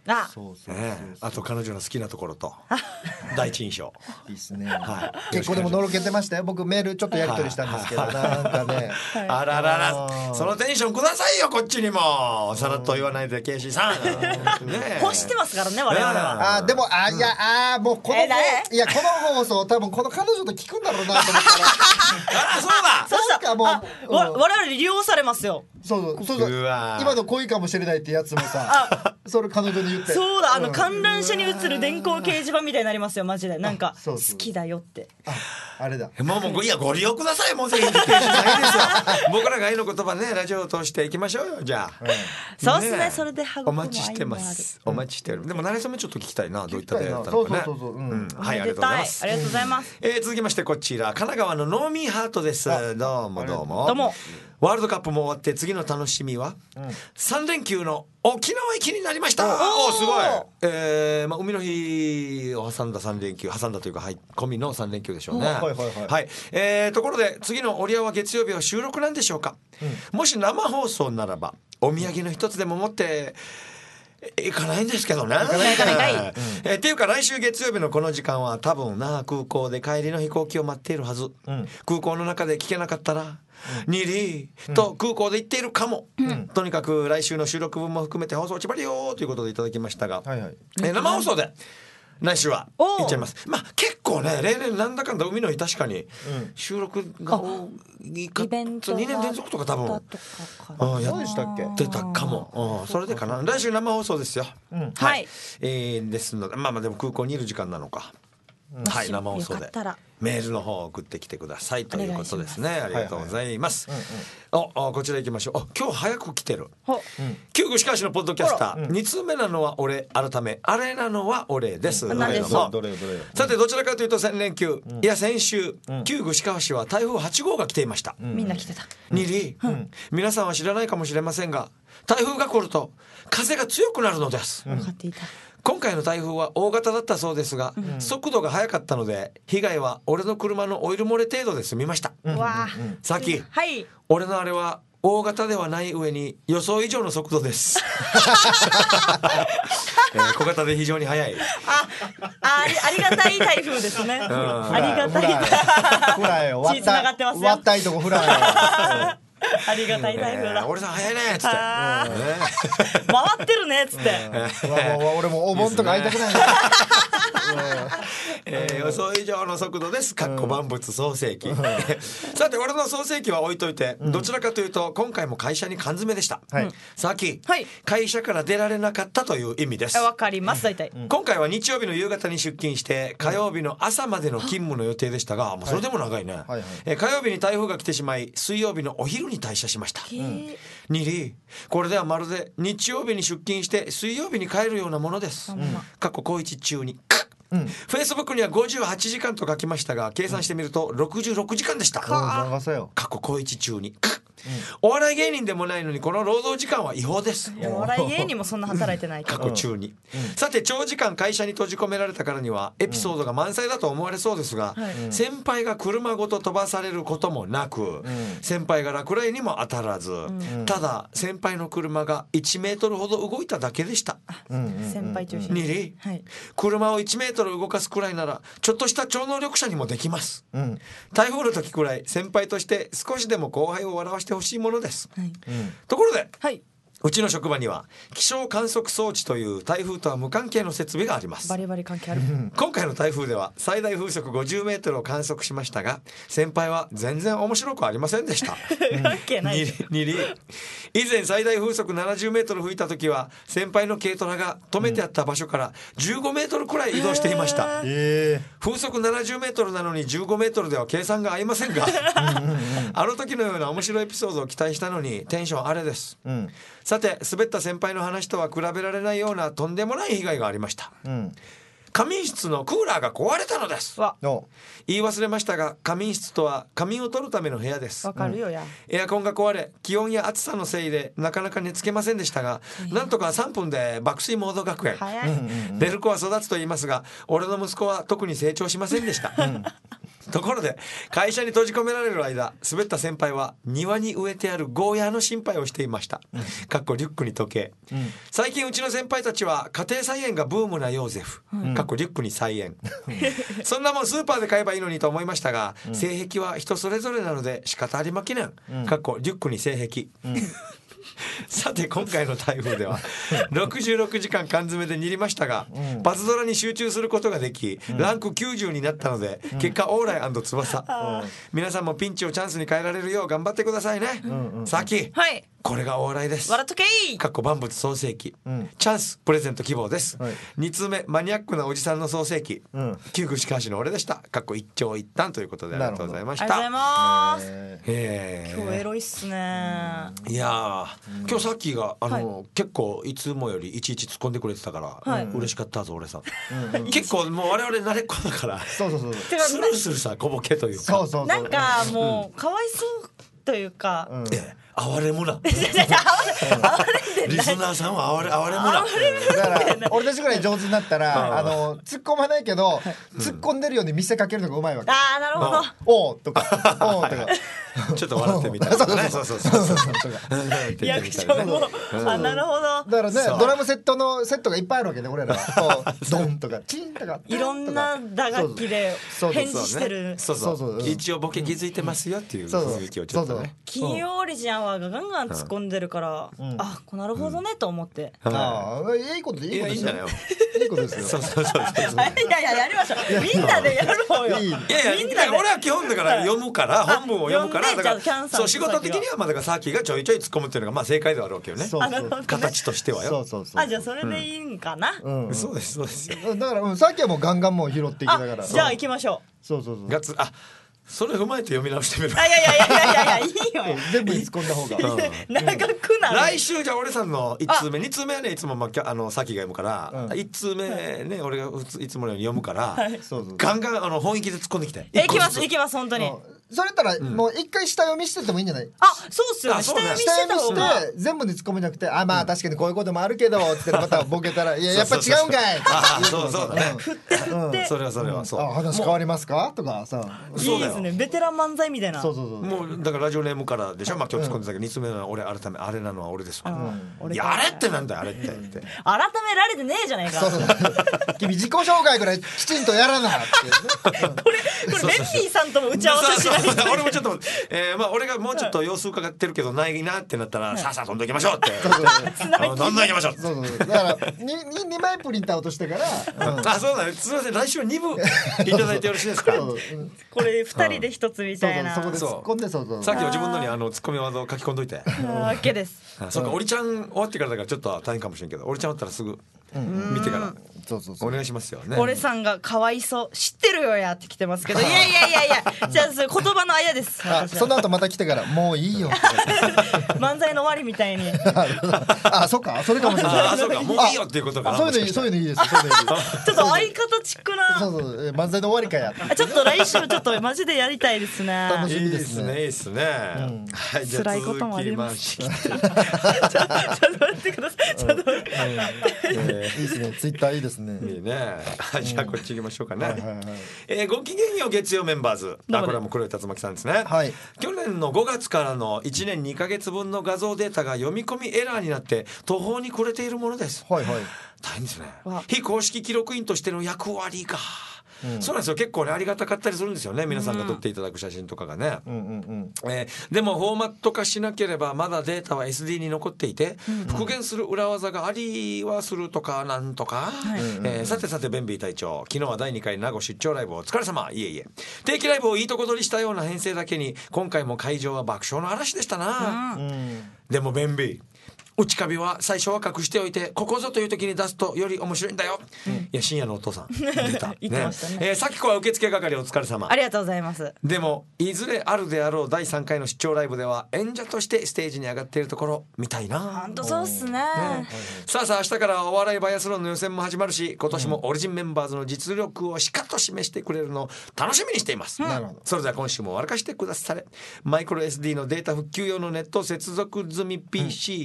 あ、 そうそうあと彼女の好きなところと第一印象いいっすね、 はい、 結構でものろけてましたよ。僕メールちょっとやり取りしたんですけど、なんかね、 あららら、そのテンションくださいよこっちにも。さらっと言わないでケイシーさんね欲してますからね我々は。 でもいやもうこのいやこの放送多分この彼女と聞くんだろうなと思ったらあ、そうだ、 そしたらもう、 我々利用されますよ。 そううわ今の恋かもしれないってやつもさ、それ彼女に言って、 そうだ、観覧車に映る電光掲示板みたいになりますよマジで。なんかそうそう好きだよって。 あれだ。 もういやご利用ください。もうぜひケイシーさんいいですよ。僕らが愛の言葉ね、ラジオを通していきましょうよ。じゃあ、 そうっすね。それでお待ちしてます。お待ちしてる。でも慣れ初めちょっと聞きたいな、どういった出会いだったのかね。はい、ありがとうございます。 ありがとうございます。 続きましてこちら神奈川のノーミーハートです。どうもどうもどうも。 ワールドカップも終わって次の楽しみは、3連休の沖縄行きになりました。おすごい。海の日を挟んだ3連休、挟んだというか、はい、込みの3連休でしょうね。はい。ところで次の折り合わ月曜日は収録なんでしょうか。もし生放送ならばお土産の一つでも持って行かないんですけどね。っていうか来週月曜日のこの時間は多分な、空港で帰りの飛行機を待っているはず。空港の中で聞けなかったらニリーと空港で言っているかも。とにかく来週の収録分も含めて放送ちばりよということでいただきましたが、生放送で来週は行っちゃいます。まあ結構ね、例年なんだかんだ海の日確かに収録が多いか、2年連続とか多分やってたかも。それでかな。来週生放送ですよ。はい。ですのでまあでも空港にいる時間なのか。はい、生放送でメールの方を送ってきてくださいということですね。ありがとうございます。こちら行きましょう。今日早く来てる旧串川市のポッドキャスター、2通目なのは俺、改めあれなのは俺です。さてどちらかというと先連休、いや先週、旧串川市は台風8号が来ていました。 みんな来てた。 ニリー、皆さんは知らないかもしれませんが、台風が来ると風が強くなるのです。 分かっていた。 今回の台風は大型だったそうですが、速度が速かったので被害は俺の車のオイル漏れ程度で済みました。さっき、俺のあれは大型ではない上に予想以上の速度です。小型で非常に速い。 ありがたい台風ですね。ありがたい。 フライよ。 血繋がってますよ。 割ったいとこフライよ。 ありがたい台風だ。 俺さん早いねっつって回ってるねっつって。 俺もお盆とか会いたくないね。 予想以上の速度です。かっこ万物創世記。さて俺の創世記は置いといて、どちらかというと今回も会社に缶詰でした。さっき会社から出られなかったという意味です。 わかります。大体今回は日曜日の夕方に出勤して火曜日の朝までの勤務の予定でしたが、それでも長いね。火曜日に台風が来てしまい、水曜日のお昼に退社しました。ニリー、これではまるで日曜日に出勤して水曜日に帰るようなものです。過去高一中にフェイスブックには58時間と書きましたが、計算してみると66時間でした。過去高一中にお笑い芸人でもないのにこの労働時間は違法です。 お笑い芸人もそんな働いてない過去中に。さて長時間会社に閉じ込められたからにはエピソードが満載だと思われそうですが、先輩が車ごと飛ばされることもなく、先輩が落雷にも当たらず、ただ先輩の車が1メートルほど動いただけでした。 先輩中心にり、車を1メートル動かすくらいならちょっとした超能力者にもできます。台風の時くらい先輩として少しでも後輩を笑わしてほしいものです。ところで、うちの職場には気象観測装置という台風とは無関係の設備があります。 バリバリ関係ある。 今回の台風では最大風速50メートルを観測しましたが、先輩は全然面白くありませんでした。以前最大風速70メートル吹いた時は先輩の軽トラが止めてあった場所から15メートルくらい移動していました。風速70メートルなのに15メートルでは計算が合いませんが、あの時のような面白いエピソードを期待したのにテンションあれです。さて滑った先輩の話とは比べられないようなとんでもない被害がありました。仮眠室のクーラーが壊れたのです。言い忘れましたが、仮眠室とは仮眠を取るための部屋です。 わかるよや。 エアコンが壊れ気温や暑さのせいでなかなか寝つけませんでしたが、なんとか3分で爆睡モード学園。出る子は育つと言いますが、俺の息子は特に成長しませんでした。 ところで会社に閉じ込められる間、滑った先輩は庭に植えてあるゴーヤーの心配をしていました。かっこリュックに時計。最近うちの先輩たちは家庭菜園がブームなヨーゼフ。かっこリュックに菜園。そんなもんスーパーで買えばいいのにと思いましたが、性癖は人それぞれなので仕方ありまきねん。かっこリュックに性癖。さて今回の台風では66時間缶詰で煮りましたが、パズドラに集中することができ、ランク90になったので、結果オーライ&翼、皆さんもピンチをチャンスに変えられるよう頑張ってくださいね。さき、 はい、 これがオーライです。 笑っとけい。 かっこ万物創世記、チャンスプレゼント希望です。2通目マニアックなおじさんの創世記、旧具しかしの俺でした。かっこ一長一短ということでありがとうございました。 ありがとうございます。今日エロいっすね。 いや今日さっきが結構いつもよりいちいち突っ込んでくれてたから、嬉しかったぞ俺さん。結構もう我々慣れっこだからスルーするさ小ボケというか、 なんかもうかわいそうというか、 哀れむな。リスナーさんは哀れむな。 だから俺たちぐらい上手になったら突っ込まないけど突っ込んでるように見せかけるのがうまいわけ。 ああなるほど。 おーとかおーとかちょっと笑ってみたいなね。そうリアクションもなるほど。 だからねドラムセットがいっぱいあるわけね俺らは。ドンとかチンとかいろんな打楽器で返事してる。 一応ボケ気づいてますよっていう雰囲気をちょっとね。 金曜オリジンはガンガン突っ込んでるから、あなるほどねと思って。 いいことでいいことですよ。 いいことですよ。そういややりましょう。みんなでやろうよ。いや俺は基本だから読むから本文を読むから。だからそう仕事的にはだからさっきがちょいちょい突っ込むっていうのがまあ正解ではあるわけよね。形としてはよ。 じゃあそれでいいんかな。 そうですよ。 だからさっきはもうガンガンもう拾っていきながら。 じゃあ行きましょう。そうガツそれ踏まえて読み直してみる。 いやいいよ。 全部に突っ込んだ方が長くなる。 来週じゃあ俺さんの1通目2通目はねいつもさきが読むから1通目ね俺がいつものように読むからガンガン本気で突っ込んできて。 行きます本当に。 それやったらもう一回下読みしててもいいんじゃない？ そうっすよね。下読みして全部に突っ込めなくてまあ確かにこういうこともあるけどってまたボケたらいややっぱ違うんかい。 そうだね。 振ってそれはそう。 話変わりますかとかさ。 いいですね。ベテラン漫才みたいな。 もうだからラジオネームからでしょ。今日突っ込んでたけど2つ目の俺改めあれなのは俺ですわ。いやあれってなんだよあれって改められてねえじゃないか。 君自己紹介ぐらいきちんとやらなって。 これレッピーさんとも打ち合わせしないと。 俺もちょっと俺がもうちょっと様子伺ってるけどないなってなったらさあ飛んでいきましょうってどんどんいきましょう。 だから2枚プリントアウトしてからそうだね。すみません来週は2部いただいてよろしいですか。 これ2人で1つみたいな。 そこで突っ込んでさっきは自分のにツッコミワードを書き込んどいて。 OK です。 そうかおりちゃん終わってからだからちょっと大変かもしれんけどおりちゃん終わったらすぐ見てからお願いしますよね。 俺さんがかわいそう知ってるよやって来てますけどいやじゃあそれ言葉のあやです。 その後また来てからもういいよ漫才の終わりみたいにそうかそれかもしれない。 そうかもういいよっていうことかな。 そういうのいいです。ちょっと相方チックな漫才の終わりかや。 ちょっと来週ちょっとマジでやりたいですね。 楽しみですね。 いいですね。はいじゃあ辛いこともあります。ちょっと待ってください。 いいですね。ツイッターいいですね。 いいね。じゃあこっち行きましょうかね。ごきげんよう月曜メンバーズ。これはもう黒井竜巻さんですね。去年の5月からの1年2ヶ月分の画像データが読み込みエラーになって途方に暮れているものです。大変ですね。非公式記録員としての役割がそうなんですよ。結構ねありがたかったりするんですよね。皆さんが撮っていただく写真とかがね。でもフォーマット化しなければまだデータは SD に残っていて復元する裏技がありはするとかなんとか。さてベンビー隊長昨日は第2回名護出張ライブお疲れ様。いえ定期ライブをいいとこ取りしたような編成だけに今回も会場は爆笑の嵐でしたな。でもベンビー内カビは最初は隠しておいてここぞという時に出すとより面白いんだよ。いや深夜のお父さん出た言ってましたね。 さきこは受付係お疲れ様。 ありがとうございます。でもいずれあるであろう第3回の出張ライブでは演者としてステージに上がっているところ見たいな。 本当そうっすね。 さあ明日からお笑いバイアスロンの予選も始まるし今年もオリジンメンバーズの実力をしかと示してくれるのを楽しみにしています。それでは今週も笑かしてくだされ。マイクロ SD のデータ復旧用のネット接続済み PC 希望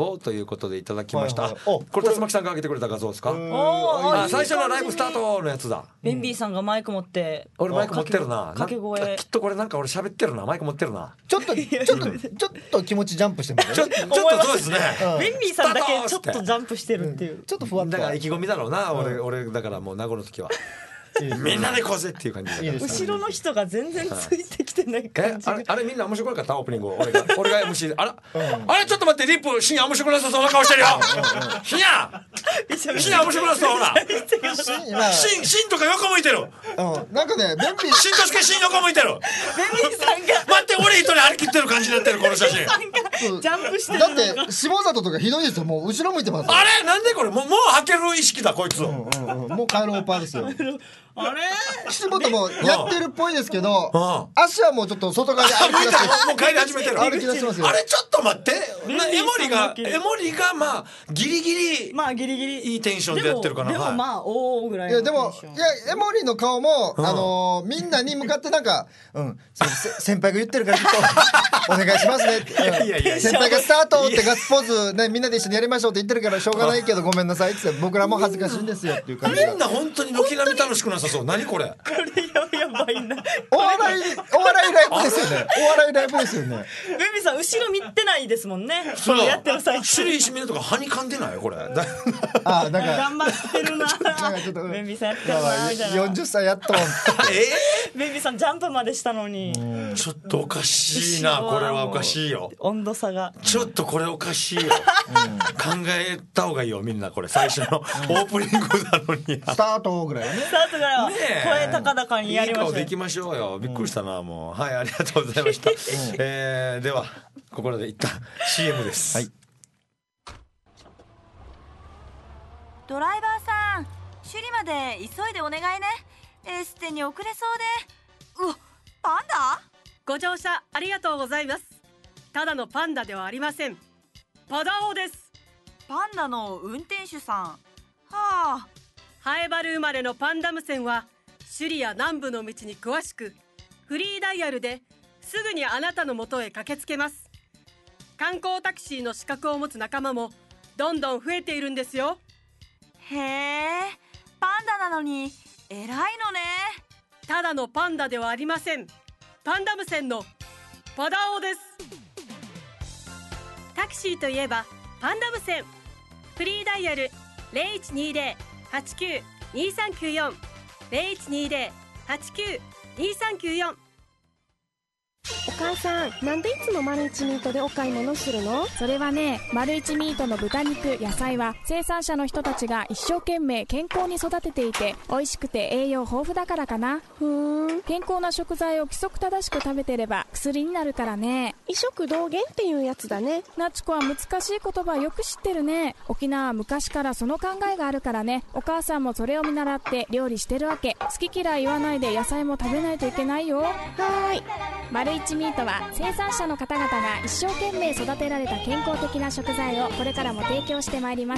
ぼということでいただきました、 はいはいおこれ竜巻さんが上げてくれた画像ですか？あ最初のライブスタートのやつだ。 ベンビーさんがマイク持って俺マイク持ってるな。 掛け声きっとこれなんか俺喋ってるな。マイク持ってるな。 ちょっと気持ちジャンプしてますね。 ちょっとそうですね。 ベンビーさんだけちょっとジャンプしてるっていうちょっとふわっとだから意気込みだろうな。俺だからもう名護の時は。みんなで行こうぜっていう感じで。 後ろの人が全然ついてきてない感じ。 あれみんな面白かったオープニング。俺が MC であれちょっと待ってリップ深夜面白くなさそうな顔してるよ。深夜面白くなさそうほら。深とか横向いてる。 なんかねベンビー深としか深横向いてる。 ベンビーさんが待って俺一人張り切ってる感じになってるこの写真。 ジャンプしてるだって下里とかひどいですよ。もう後ろ向いてますよ。 あれなんでこれもう履ける意識だこいつ。 もうカエルオーパーですよ。 あれ岸本もやってるっぽいですけどうん足はもうちょっと外側で歩き出してもう帰り始めてる。 歩き出してますよ。 あれちょっと待ってエモリがまあギリギリまあギリギリいいテンションでやってるかな。 でもまあおーぐらいいやでもテンションエモリの顔もみんなに向かってなんか先輩が言ってるからちょっとお願いしますねっていや先輩がスタートってガッツポーズねみんなで一緒にやりましょうって言ってるからしょうがないけどごめんなさいって僕らも恥ずかしいんですよっていう感じがみんな本当に軒並み楽しくなさそう。何これ。 これやばいな。 お笑いライブですよね。お笑いライブですよね。 ベンビーさん後ろ見てないですもんね。そうやってる最中種類締めるとか歯に噛んでないこれ。 なんか頑張ってるな。 なんかちょっとベンビーさんやってるなみたいな。 40歳やっとベンビーさんジャンプまでしたのにちょっとおかしいな。これはおかしいよ。 温度差がちょっとこれおかしいよ。考えた方がいいよみんなこれ最初のオープニングなのに。 スタートぐらいはね。 スタートぐらいは声高々にやりましょう。 いい顔でいきましょうよ。びっくりしたなもう。はいありがとうございました。ではここで一旦 CM です。はい。 ドライバーさん、首里まで急いでお願いね。エステに遅れそうで。うわ、パンダ？ ご乗車ありがとうございます。ただのパンダではありません。パダオです。 パンダの運転手さん。はあ。 ハエバル生まれのパンダム線は首里や南部の道に詳しく、フリーダイヤルですぐにあなたの元へ駆けつけます。観光タクシーの資格を持つ仲間もどんどん増えているんですよ。 へえ、パンダなのに偉いのね。 ただのパンダではありません。パンダム線のパダオです。タクシーといえばパンダム線。フリーダイヤル 0120-89-2394 0120-89-2394。 お母さん、なんでいつもマルイチミートでお買い物するの？ それはね、マルイチミートの豚肉、野菜は生産者の人たちが一生懸命健康に育てていて、美味しくて栄養豊富だからかな。健康な食材を規則正しく食べてれば薬になるからね。 医食同源っていうやつだね。 なちこは難しい言葉よく知ってるね。沖縄は昔からその考えがあるからね。お母さんもそれを見習って料理してるわけ。好き嫌い言わないで野菜も食べないといけないよ。 はーい。 マルイチミートは生産者の方々が一生懸命育てられた健康的な食材をこれからも提供してまいります。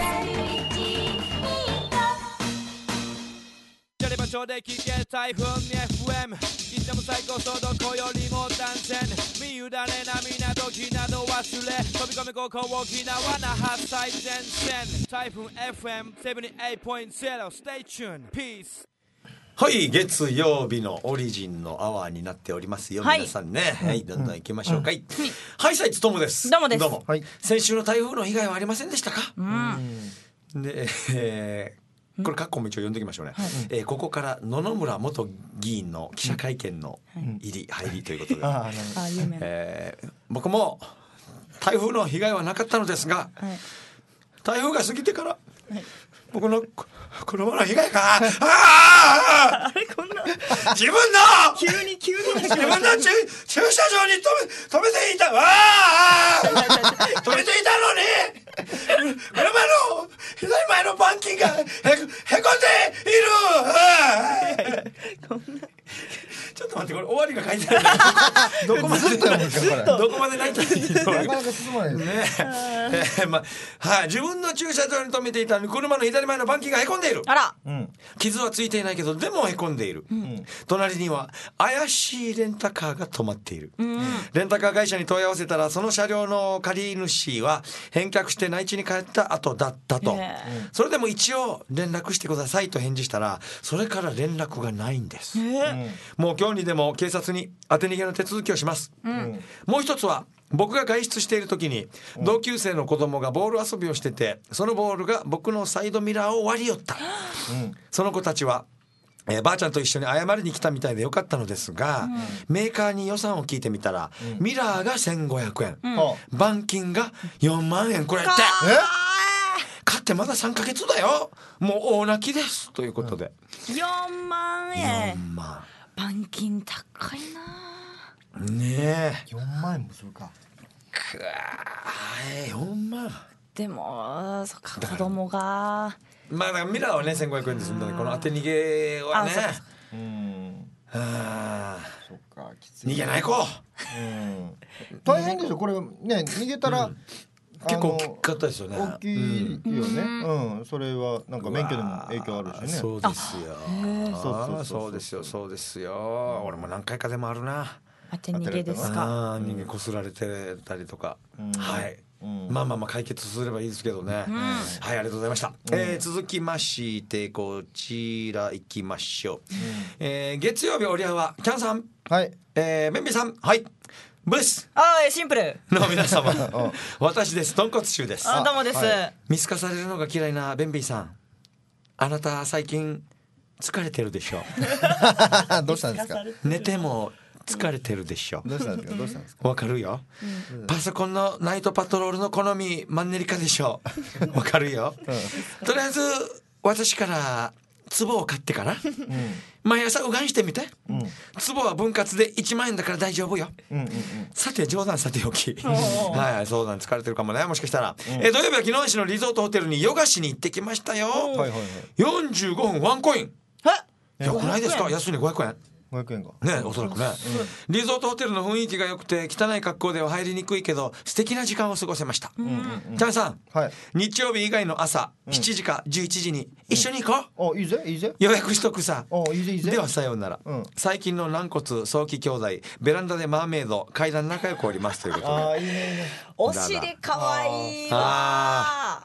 やればちょうで聞け台風に FM いつでも最高速度こよりも断線身委ねな港気など忘れ飛び込めここ沖縄那覇最前線台風 FM78.0 Stay tuned Peace。 はい、月曜日のオリジンのアワーになっておりますよ、皆さんね。はい、どんどん行きましょうか。はい、サイツトモです。 どうもです。 どうも。先週の台風の被害はありませんでしたか？で、これ括弧も一応読んでおきましょうね。ここから野々村元議員の記者会見の入りということで、僕も台風の被害はなかったのですが、台風が過ぎてから僕の車の被害があれこんな自分の急に自分の駐車場に止めていた止めていたのに車の左前の板金がへこんでいる。ちょっと待ってこれ終わりが書いてあるどこまでどこまで泣いたらいいのなかなか進まないですね。はい、自分の駐車場に止めていた車の左前の板金がへこんでいる。 あら、 傷はついていないけどでもへこんでいる、隣には怪しいレンタカーが止まっている、レンタカー会社に問い合わせたらその車両の借り主は返却して内地に帰った後だったと、それでも一応連絡してくださいと返事したらそれから連絡がないんです、もう今日にでも警察に当て逃げの手続きをします、もう一つは僕が外出している時に同級生の子供がボール遊びをしててそのボールが僕のサイドミラーを割り寄った、その子たちはばあちゃんと一緒に謝りに来たみたいでよかったのですが、メーカーに予算を聞いてみたら、ミラーが1500円、板金が4万円くらいって買ってまだ3ヶ月だよ、もう大泣きですということで、 4万円 4万板金高いなねえ、 4万円もするか。 くわー4万でもそっか子供がまあだからミラーはね1500円ですんで、この当て逃げはね、 そっか、きつい。 逃げない子、 大変ですよこれね、逃げたら、 結構大きかったですよね。 大きいよね、それはなんか免許でも影響あるしね。 そうですよ、そうですよ、そうですよ、俺も何回かでもあるな、 当て逃げですか、 人間こすられてたりとか、はい、まあ解決すればいいですけどね、はい、ありがとうございました、続きましてこちら行きましょう、月曜日おりゃはキャンさん、 はい、 メンビさん、はい、ブスシンプルの皆様私です、豚骨臭です。 どうもです、 見透かされるのが嫌いなベンビーさん、あなた最近疲れてるでしょどうしたんですか。 寝ても疲れてるでしょ。 どうしたんですか。どうしたんですか。 わかるよ、パソコンのナイトパトロールの好みマンネリ化でしょ。わかるよ、とりあえず私から壺を買ってから、毎朝うがんしてみて、壺は分割で1万円だから大丈夫よ、さて冗談さておきはい、そうなん疲れてるかもね、もしかしたら、土曜日は昨日市のリゾートホテルにヨガしに行ってきましたよ、45分ワンコイン、よくないですか、安いね500円 500円かね、おそらくね、リゾートホテルの雰囲気が良くて汚い格好では入りにくいけど素敵な時間を過ごせました。チャンさん、日曜日以外の朝7時か11時に一緒に行こう。 いいぜいいぜ、 予約しとくさ。 いいぜいいぜ。 ではさようなら、最近の軟骨早期兄弟ベランダでマーメイド階段仲良くおりますということで、 いいね、 お尻かわいいわ。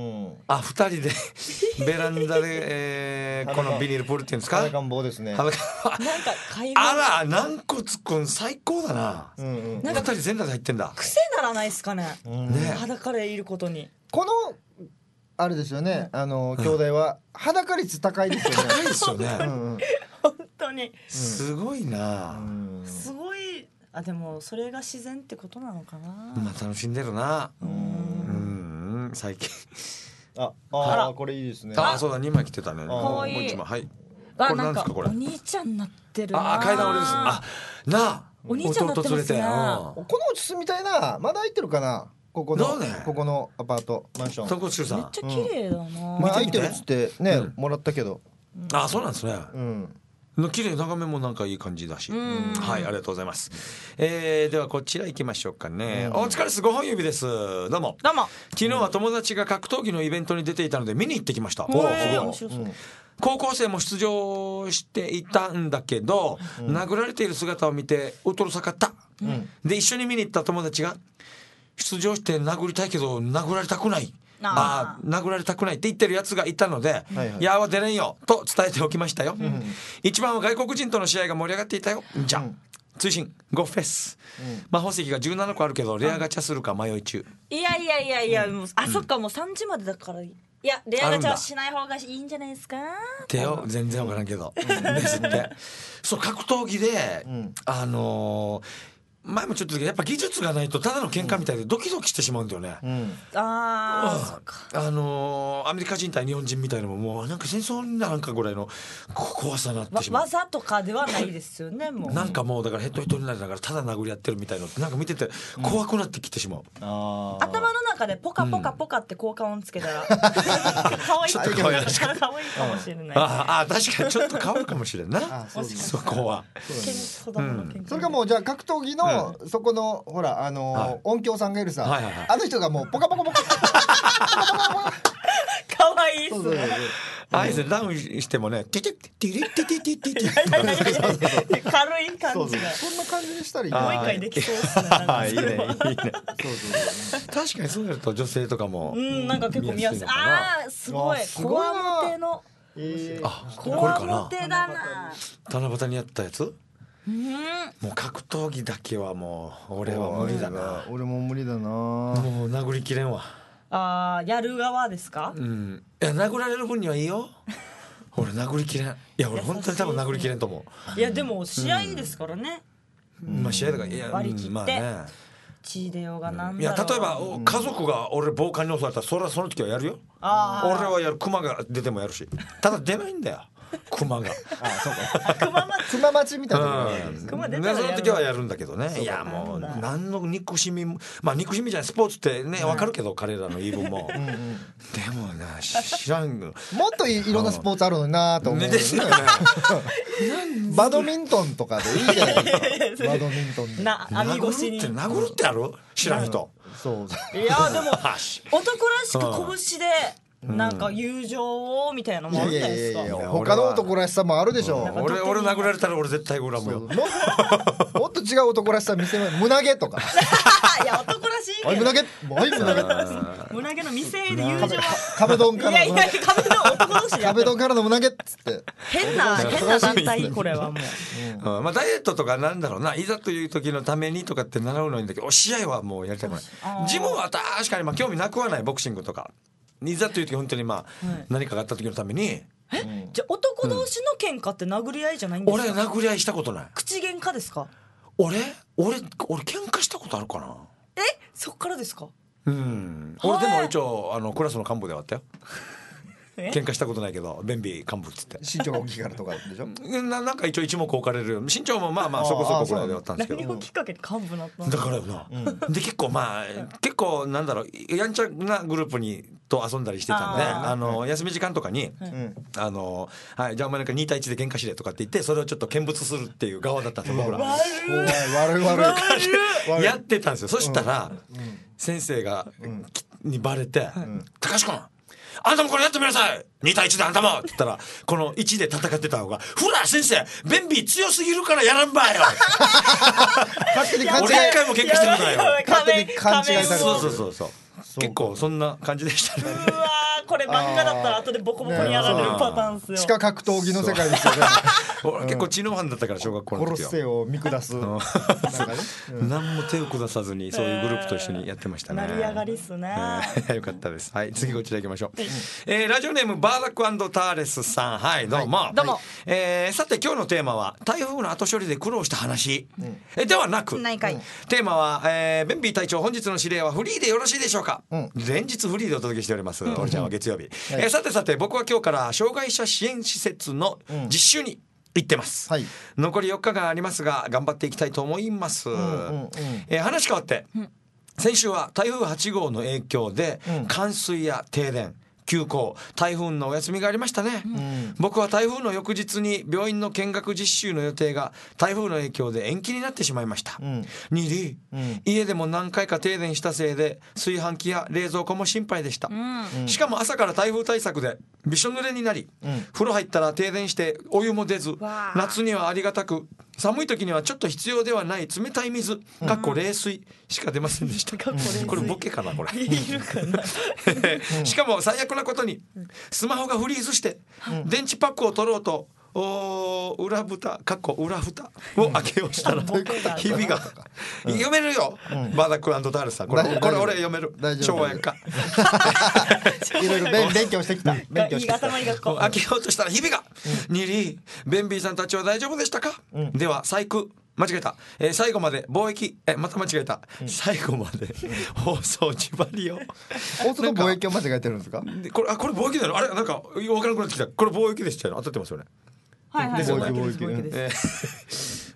2人でベランダで、このビニールプールっていうんですか、 裸ん坊ですね。 なんか会話あら軟骨くん最高だな、2人全裸で入ってんだ。 癖ならないですかね、裸でいることに。 このあれですよね、兄弟は裸率高いですよね。 高いですよね、 本当にすごいな、 すごい。でもそれが自然ってことなのかな。 楽しんでるな、最近。 これいいですね。 そうだ2枚着てたね。 かわいい。 もう1枚、はい。 これなんですかこれ。お兄ちゃんになってるな。 階段降りです。なあ。 お兄ちゃんになってますね。 このうち住みたいな。まだ空いてるかな。ここのアパートマンション。 豚骨臭さん。 めっちゃ綺麗だな。 空いてるっつってねもらったけど。 そうなんですね。綺麗、眺めもなんかいい感じだし、はい、ありがとうございます。ではこちら行きましょうかね。お疲れです、5本指です。どうも。昨日は友達が格闘技のイベントに出ていたので見に行ってきました。高校生も出場していたんだけど、殴られている姿を見てうとろさかった、で一緒に見に行った友達が出場して殴りたいけど殴られたくない、殴られたくないって言ってるやつがいたので、いやは出れんよと伝えておきましたよ。一番は外国人との試合が盛り上がっていたよ。じゃん通信ゴフェス、魔法石が17個あるけどレアガチャするか迷い中。 いやもうそっか、もう3時までだから、いやレアガチャはしない方がいいんじゃないですかってよ。全然分からんけどですって。そう、格闘技で前もちょっとやっぱ技術がないとただの喧嘩みたいでドキドキしてしまうんだよね。アメリカ人対日本人みたいなのももうなんか戦争になんかぐらいの怖さになってしまう。 技とかではないですよね。もうなんかもうだからヘッドヘッドになりながらただ殴り合ってるみたいなのってなんか見てて怖くなってきてしまう。 頭の中かでポカポカポカって効果音つけたら可愛いかもしれない。 ああ確かにちょっと変わるかもしれんなそこは。 それかもうじゃあ格闘技のそこのほら音響さんがいるさ、あの人がもうポカポカポカ可愛いっすね。 あいつダウンしてもねティティティティティティティティティ軽い感じがそんな感じでしたらいい。 もう一回できそうっすね。 いいねいいね。確かにそうやると女性とかもなんか結構見やすい。ああすごいこわもてのこわもてだな。 七夕にやったやつ。もう格闘技だけはもう俺は無理だな。 俺も無理だな。 もう殴りきれんわ。 やる側ですか？ いや殴られる分にはいいよ。俺殴りきれん。いや俺本当に多分殴りきれんと思う。いやでも試合ですからね。 まあ試合だからいや割り切って血出ようがなんだろう。 いや例えば家族が俺暴漢に襲われたらそれはその時はやるよ。俺はやる。熊が出てもやるし。ただ出ないんだよ。熊が熊町みたいな熊出たらその時はやるんだけどね。いやもう何の憎しみもまあ憎しみじゃないスポーツってね分かるけど彼らの言い分もでもな知らん。 もっといろんなスポーツあるのになと思う。 ですよね。 バドミントンとかでいいじゃないですか。バドミントンで網越しに殴るってある知らん人。 そういやでも男らしく拳でなんか友情をみたいなのもあるじゃないですか。 他の男らしさもあるでしょ。 俺殴られたら俺絶対恨むよ。 もっと違う男らしさ見せます。胸毛とか。 いや男らしいけど。 胸毛胸毛の見せで友情。 壁ドンからいや壁ドン男同士。 壁ドンからの胸毛っつって。 変な団体これはもう。まあダイエットとかなんだろうな。いざという時のためにとかって習うのいいんだけど、試合はもうやりたくない。ジムは確かにまあ興味なくはない。ボクシングとか。いざという時本当にまあ何かがあった時のために。 じゃあ男同士の喧嘩って殴り合いじゃないんですか？ 俺殴り合いしたことない。 口喧嘩ですか？ 俺喧嘩したことあるかな。 そっからですか？ 俺でも一応クラスの幹部ではあったよ。喧嘩したことないけど便秘幹部っつって身長が大きいからとかでしょ。 なんか一応一目置かれる。身長もまあまあそこそこぐらいであったんですけど。 何をきっかけで幹部になったんだからよな。で結構なんだろうやんちゃなグループと遊んだりしてたんで休み時間とかにはいじゃあお前なんか2対1で喧嘩しれとかって言ってそれをちょっと見物するっていう側だったんですよ僕ら。悪いやってたんですよ。そしたら先生にバレて「高橋君あんたもこれやってみなさい2対1であんたも」って言ったらこの1で戦ってたのが「ほら先生便秘強すぎるからやらんばよ」 勝手に勘違い。 俺一回も喧嘩してるんだよ。 勝手に勘違いされてる。 そう結構そんな感じでしたね。 うわこれ漫画だったら後でボコボコにやられるパターンっすよ。 地下格闘技の世界ですよね。 結構知能犯だったから小学校の時は殺せを見下す何も手を下さずにそういうグループと一緒にやってましたね。 成り上がりっすね。 よかったです。はい次こちら行きましょう。ラジオネームバーダック&ターレスさん。はいどうも。さて今日のテーマは台風の後処理で苦労した話ではなくテーマはベンビー隊長本日の指令はフリーでよろしいでしょうか。連日フリーでお届けしております。俺ちゃんは月曜日。さて僕は今日から障害者支援施設の実習に行ってます、残り4日がありますが頑張っていきたいと思います。話変わって、先週は台風8号の影響で冠水や停電休校台風のお休みがありましたね、僕は台風の翌日に病院の見学実習の予定が台風の影響で延期になってしまいました、家でも何回か停電したせいで炊飯器や冷蔵庫も心配でした、しかも朝から台風対策でびしょ濡れになり、風呂入ったら停電してお湯も出ず、夏にはありがたく寒い時にはちょっと必要ではない冷たい水冷水しか出ませんでした。これボケかなこれしかも最悪なことにスマホがフリーズして電池パックを取ろうと裏蓋を開けようしたら日々が読めるよ、バーダック&タールさんこれ俺読める昭和やんかいろいろ勉強してきた開けようとしたら日々がニリーベンビーさんたちは大丈夫でしたか、では細工間違えた、最後まで貿易また間違えた、最後まで放送縛りを放送と貿易を間違えてるんですか。 これ貿易だよ。あれなんか分からなくなってきた。これ貿易でしたよね。当たってますよね。 はい貿易です。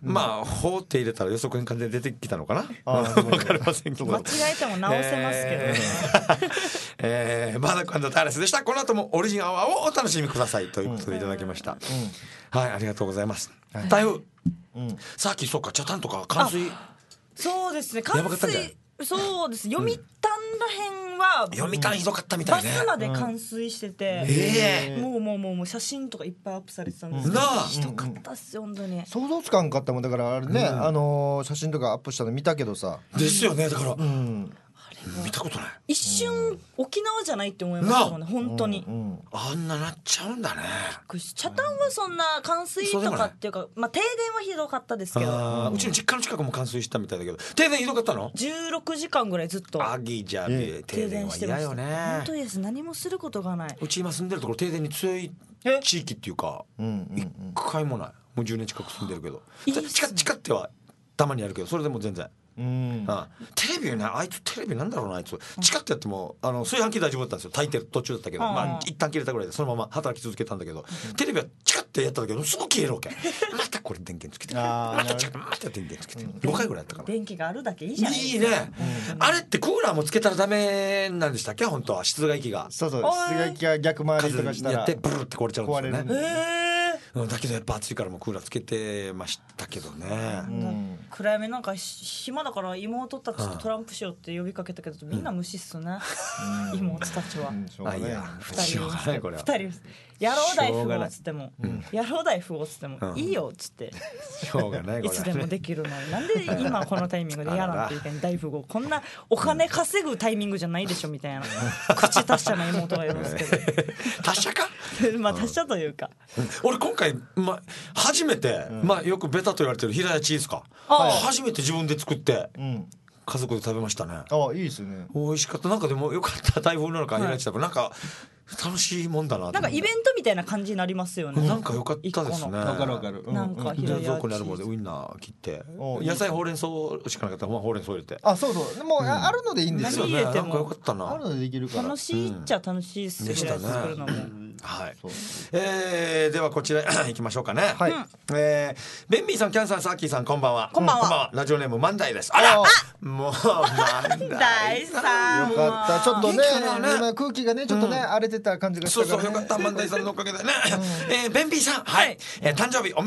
まあ法って入れたら予測変換で出てきたのかな。わかりませんけど。 間違えても直せますけどね。 バーナック&タイレスでした。この後もオリジンアワーをお楽しみくださいということでいただきました。はい、ありがとうございます。台風。さっきそうか、茶炭とか冠水。 そうですね。冠水。そうです。読谷らへんは読谷ひどかったみたいね。 バスまで冠水してて、もう写真とかいっぱいアップされてたんですけど、ひどかったっすよ本当に。 想像つかんかったもんだからあれね、写真とかアップしたの見たけどさ。 ですよね。だから見たことない。 一瞬沖縄じゃないって思いましたもんね本当に。 あんななっちゃうんだね。 茶炭はそんな冠水とかっていうか、まあ停電はひどかったですけど、 うちの実家の近くも冠水したみたいだけど、停電ひどかったの ？16時間ぐらいずっとアギじゃ停電は嫌よね。 本当です。何もすることがない。 うち今住んでるところ停電に強い地域っていうか一回もない。もう10年近く住んでるけど、チカってはたまにやるけど、それでも全然。テレビね、あいつテレビなんだろうな、あいつチカってやっても炊飯器大丈夫だったんですよ。炊いてる途中だったけど、まあ一旦切れたぐらいでそのまま働き続けたんだけど、テレビはチカってやったんだけどすぐ消えるわけ。またこれ電源つけて、またチカ、また電源つけて、5回ぐらいやったから。 電気があるだけいいじゃないですか。 いいね。あれってクーラーもつけたらダメなんでしたっけ？本当は室外機が。 そうそう、室外機が逆回りとかしたらやってブルって壊れちゃうんですよね。 だけどやっぱ暑いからもうクーラーつけてましたけどね。 暗闇なんか暇だから妹たちとトランプしようって呼びかけたけどみんな無視っすね。妹たちは。 いやしょうがないこれは。 2人やろう大富豪っつってもやろう大富豪っつってもいいよっつってしょうがないこれ。 いつでもできるのになんで今このタイミングでやらんといけない大富豪、こんなお金稼ぐタイミングじゃないでしょみたいな口達者な妹がいますけど。 達者か？ まあ達者というか。 俺今回初めてよくベタと言われてる平屋チーズか初めて自分で作って家族で食べましたね。 いいですね。 美味しかった。なんかでもよかった。台風の中平屋チーズなんか楽しいもんだな。 なんかイベントみたいな感じになりますよね。 なんか良かったですね。 わかるわかる。 なんか平屋チーズ。 冷蔵庫にあるものでウインナー切って野菜ほうれん草しかなかったらほうれん草入れて。 そうそう。でもあるのでいいんですよね。 なんか良かったな。 あるのでできるから。 楽しいっちゃ楽しいっすね。作るのも。 はい。ではこちら行きましょうかね。はい。ベンビーさん、キャンさん、サーキーさん、こんばんは。 こんばんは。 ラジオネーム万代です。あら、もう万代さん。 よかった。ちょっとね、今空気がねちょっとね荒れてた感じがしたから。 そうよかった。万代さんのおかげでね。ベンビーさん、はい。誕生日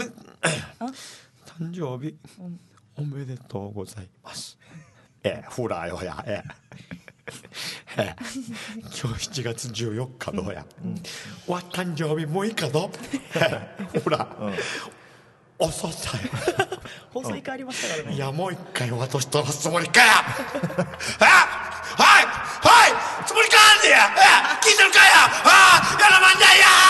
おめでとうございます。ほらよや。今日7月14日どうや、わ誕生日6日どほら、遅さよ。 放送1回ありましたからね。 いやもう一回お渡しとらすつもりかや。はいつもりかんでや。聞いてるかや。やらまん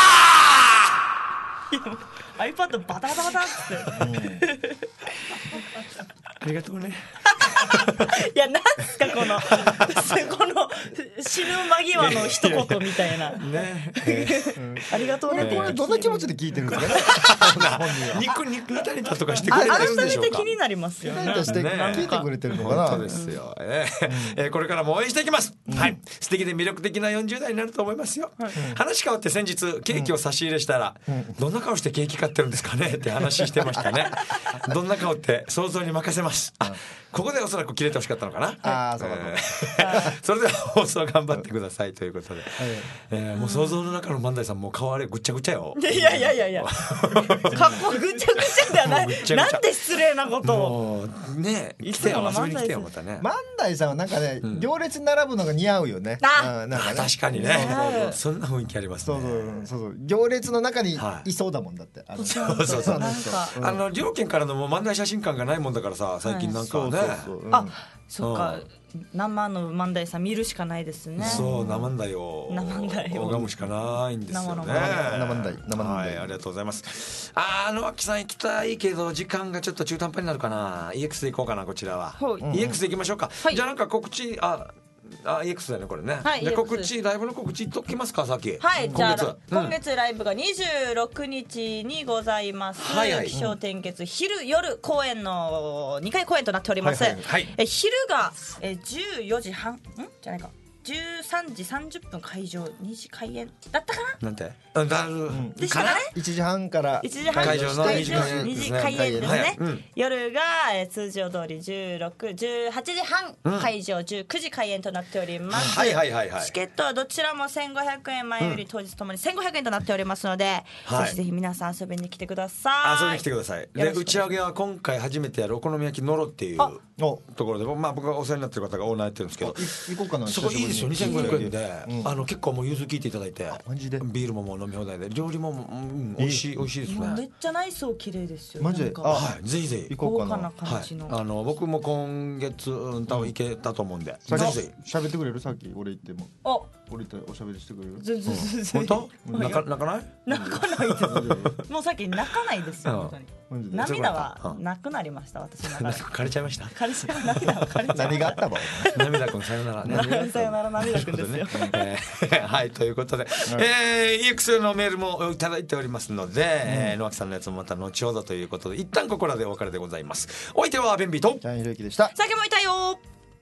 だや。 iPad バタバタバタってありがとうね。 いやなんすかこの死ぬ間際の一言みたいなね。 ありがとうね。 これどんな気持ちで聞いてるんですかね。 ニタニタとかしてくれてるんでしょうか。 改めて気になりますよね。 聞いてくれてるのかな。 本当ですよ。これからも応援していきます。はい。素敵で魅力的な40代になると思いますよ。話変わって先日ケーキを差し入れしたらどんな顔してケーキ買ってるんですかねって話してましたね。どんな顔って想像に任せます。ここでおそらく切れてほしかったのかな。 そうそれでは放送頑張ってくださいということで、もう想像の中の万代さんもう顔あれぐっちゃぐちゃよ。 いやかっこぐちゃぐちゃではない。なんて失礼なことをね。来てよ、遊びに来てよまたね。 万代さんはなんかね行列に並ぶのが似合うよね。 確かにね。そんな雰囲気ありますね。 そう行列の中にいそうだもんだって。 そう両県からの万代写真館がないもんだからさ、最近なんかね。 そっか。生の万代さん見るしかないですね。 そう生んだよ。拝むしかないんですよね。はい、ありがとうございます。秋さん行きたいけど時間がちょっと中途半端になるかな。EX で行こうかなこちらは。EX で行きましょうか。じゃあなんか告知EX だよねこれね。じゃあ告知ライブの告知ときますかさっき。 はい。じゃあ今月ライブが26日にございます。起承転結昼夜公演の2回公演となっております。昼が14時半じゃないか 13時30分会場2時開演だったかななんてでしたかね。 1時半から 1時半会場の 2時開演ですね、 うん、 夜が通常通り18時半会場、19時開演となっております、 はいはいはいはい、 チケットはどちらも1500円前より当日ともに1500円となっておりますので、ぜひぜひ皆さん遊びに来てください。 遊びに来てください。で打ち上げは今回初めてやるお好み焼きのろっていうところで、まあ、僕がお世話になってる方がオーナーやってるんですけど、 行こうかな。 そこいいですよ。2500円で、結構もう融通聞いていただいて、マジでビールももう飲み放題で、料理も、美味しいですね。 めっちゃ内装綺麗ですよ。 マジで、 はい、ぜひぜひ行こうかな。 感じの、 はい、僕も今月多分行けたと思うんで、ぜひぜひ喋ってくれる。さっき俺行っても俺とおしゃべりしてくれる。 本当？泣かない？ 泣かないですもうさっき泣かないですよ、本当に。涙はなくなりました。私の中で枯れちゃいました。 涙は枯れちゃいました。 何があったの？ 涙くんさよなら。 さよなら涙くんですよ。 はい、ということで、EX のメールもいただいておりますので、野脇さんのやつもまた後ほどということで、一旦ここらでお別れでございます。お相手はベンビーとジャンひろゆきでした。 酒もいたよ。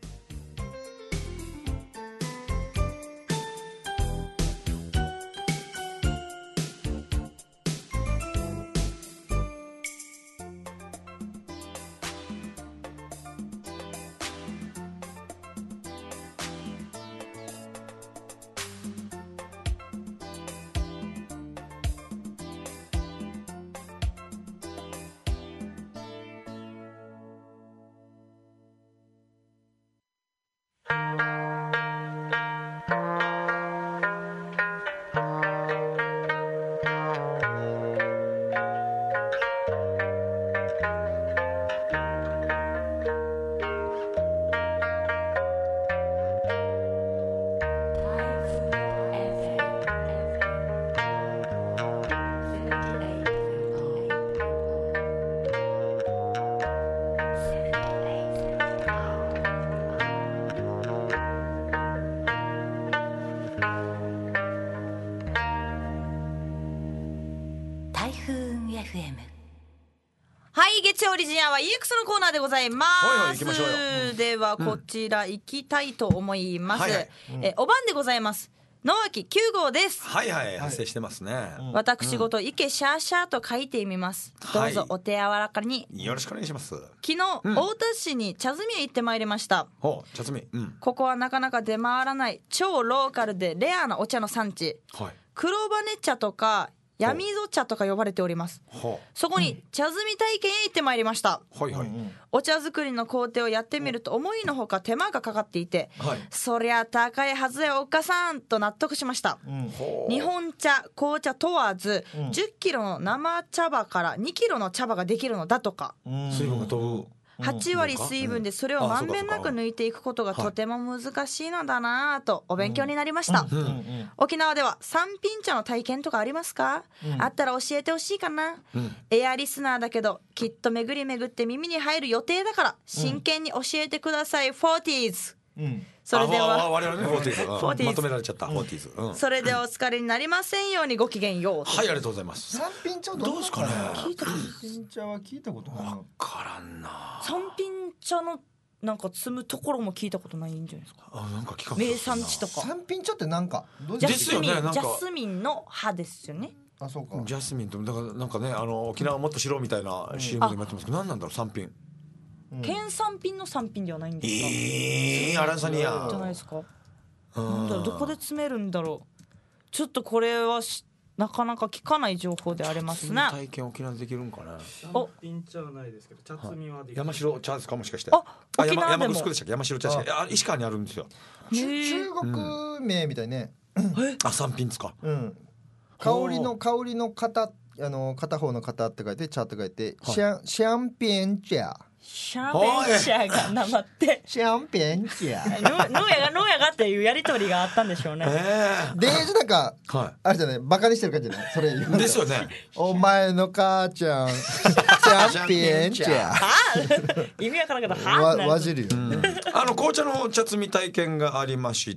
はい、月曜オリジンアは EX のコーナーでございます。 はいはい、行きましょうよ。 ではこちら行きたいと思います。お晩でございます。野脇9号です。 はいはい、発生してますね。 私事池シャーシャーと書いてみます。どうぞお手柔らかに。 よろしくお願いします。 昨日、太田市に茶摘みへ行ってまいりました。 茶摘み。 ここはなかなか出回らない超ローカルでレアなお茶の産地。黒羽茶とか闇ぞ茶とか呼ばれております。そこに茶摘み体験へ行ってまいりました。お茶作りの工程をやってみると思いのほか手間がかかっていて、そりゃ高いはずやおっかさんと納得しました。日本茶紅茶問わず10キロの生茶葉から2キロの茶葉ができるのだとか。 水分が飛ぶ。 8割水分でそれをまんべんなく抜いていくことがとても難しいのだなぁとお勉強になりました。沖縄では三品茶の体験とかありますか？あったら教えてほしいかな。エアリスナーだけどきっと巡り巡って耳に入る予定だから真剣に教えてください。40s。それでは我々ね、40s まとめられちゃった。40s。 それではお疲れになりませんようにごきげんよう。 はい、ありがとうございます。 三品茶どうですかね。 三品茶は聞いたことない。 わからんな。 三品茶のなんか摘むところも聞いたことないんじゃないですか。 なんか聞か名産地とか。 三品茶ってなんかジャスミンの葉ですよね。 あ、そうか。 ジャスミンとだからなんかね、沖縄もっとしろみたいな CM でもやってますけど、何なんだろう。三品。 県産品の産品ではないんですか。 アランサニアじゃないですか。なんだろう、どこで詰めるんだろう。ちょっとこれはなかなか聞かない情報でありますね。 体験沖縄でできるんかな。 三品茶はないですけど、茶摘みはできる。 山城茶ですか、もしかして。 沖縄でも。 山城でしたっけ、山城茶ですか。石川にあるんですよ。 中国名みたいね。 三品ですか。 香りの片方の片って書いて茶って書いてシャンペン茶。 シャンペン茶がなまってシャンペン茶ノーやがっていうやりとりがあったんでしょうね。 デージなんかあれじゃない、バカにしてる感じじゃない、それ言うですよね。 お前の母ちゃんシャンペン茶意味わからんけどわじるよ。 紅茶の茶摘み体験がありまして、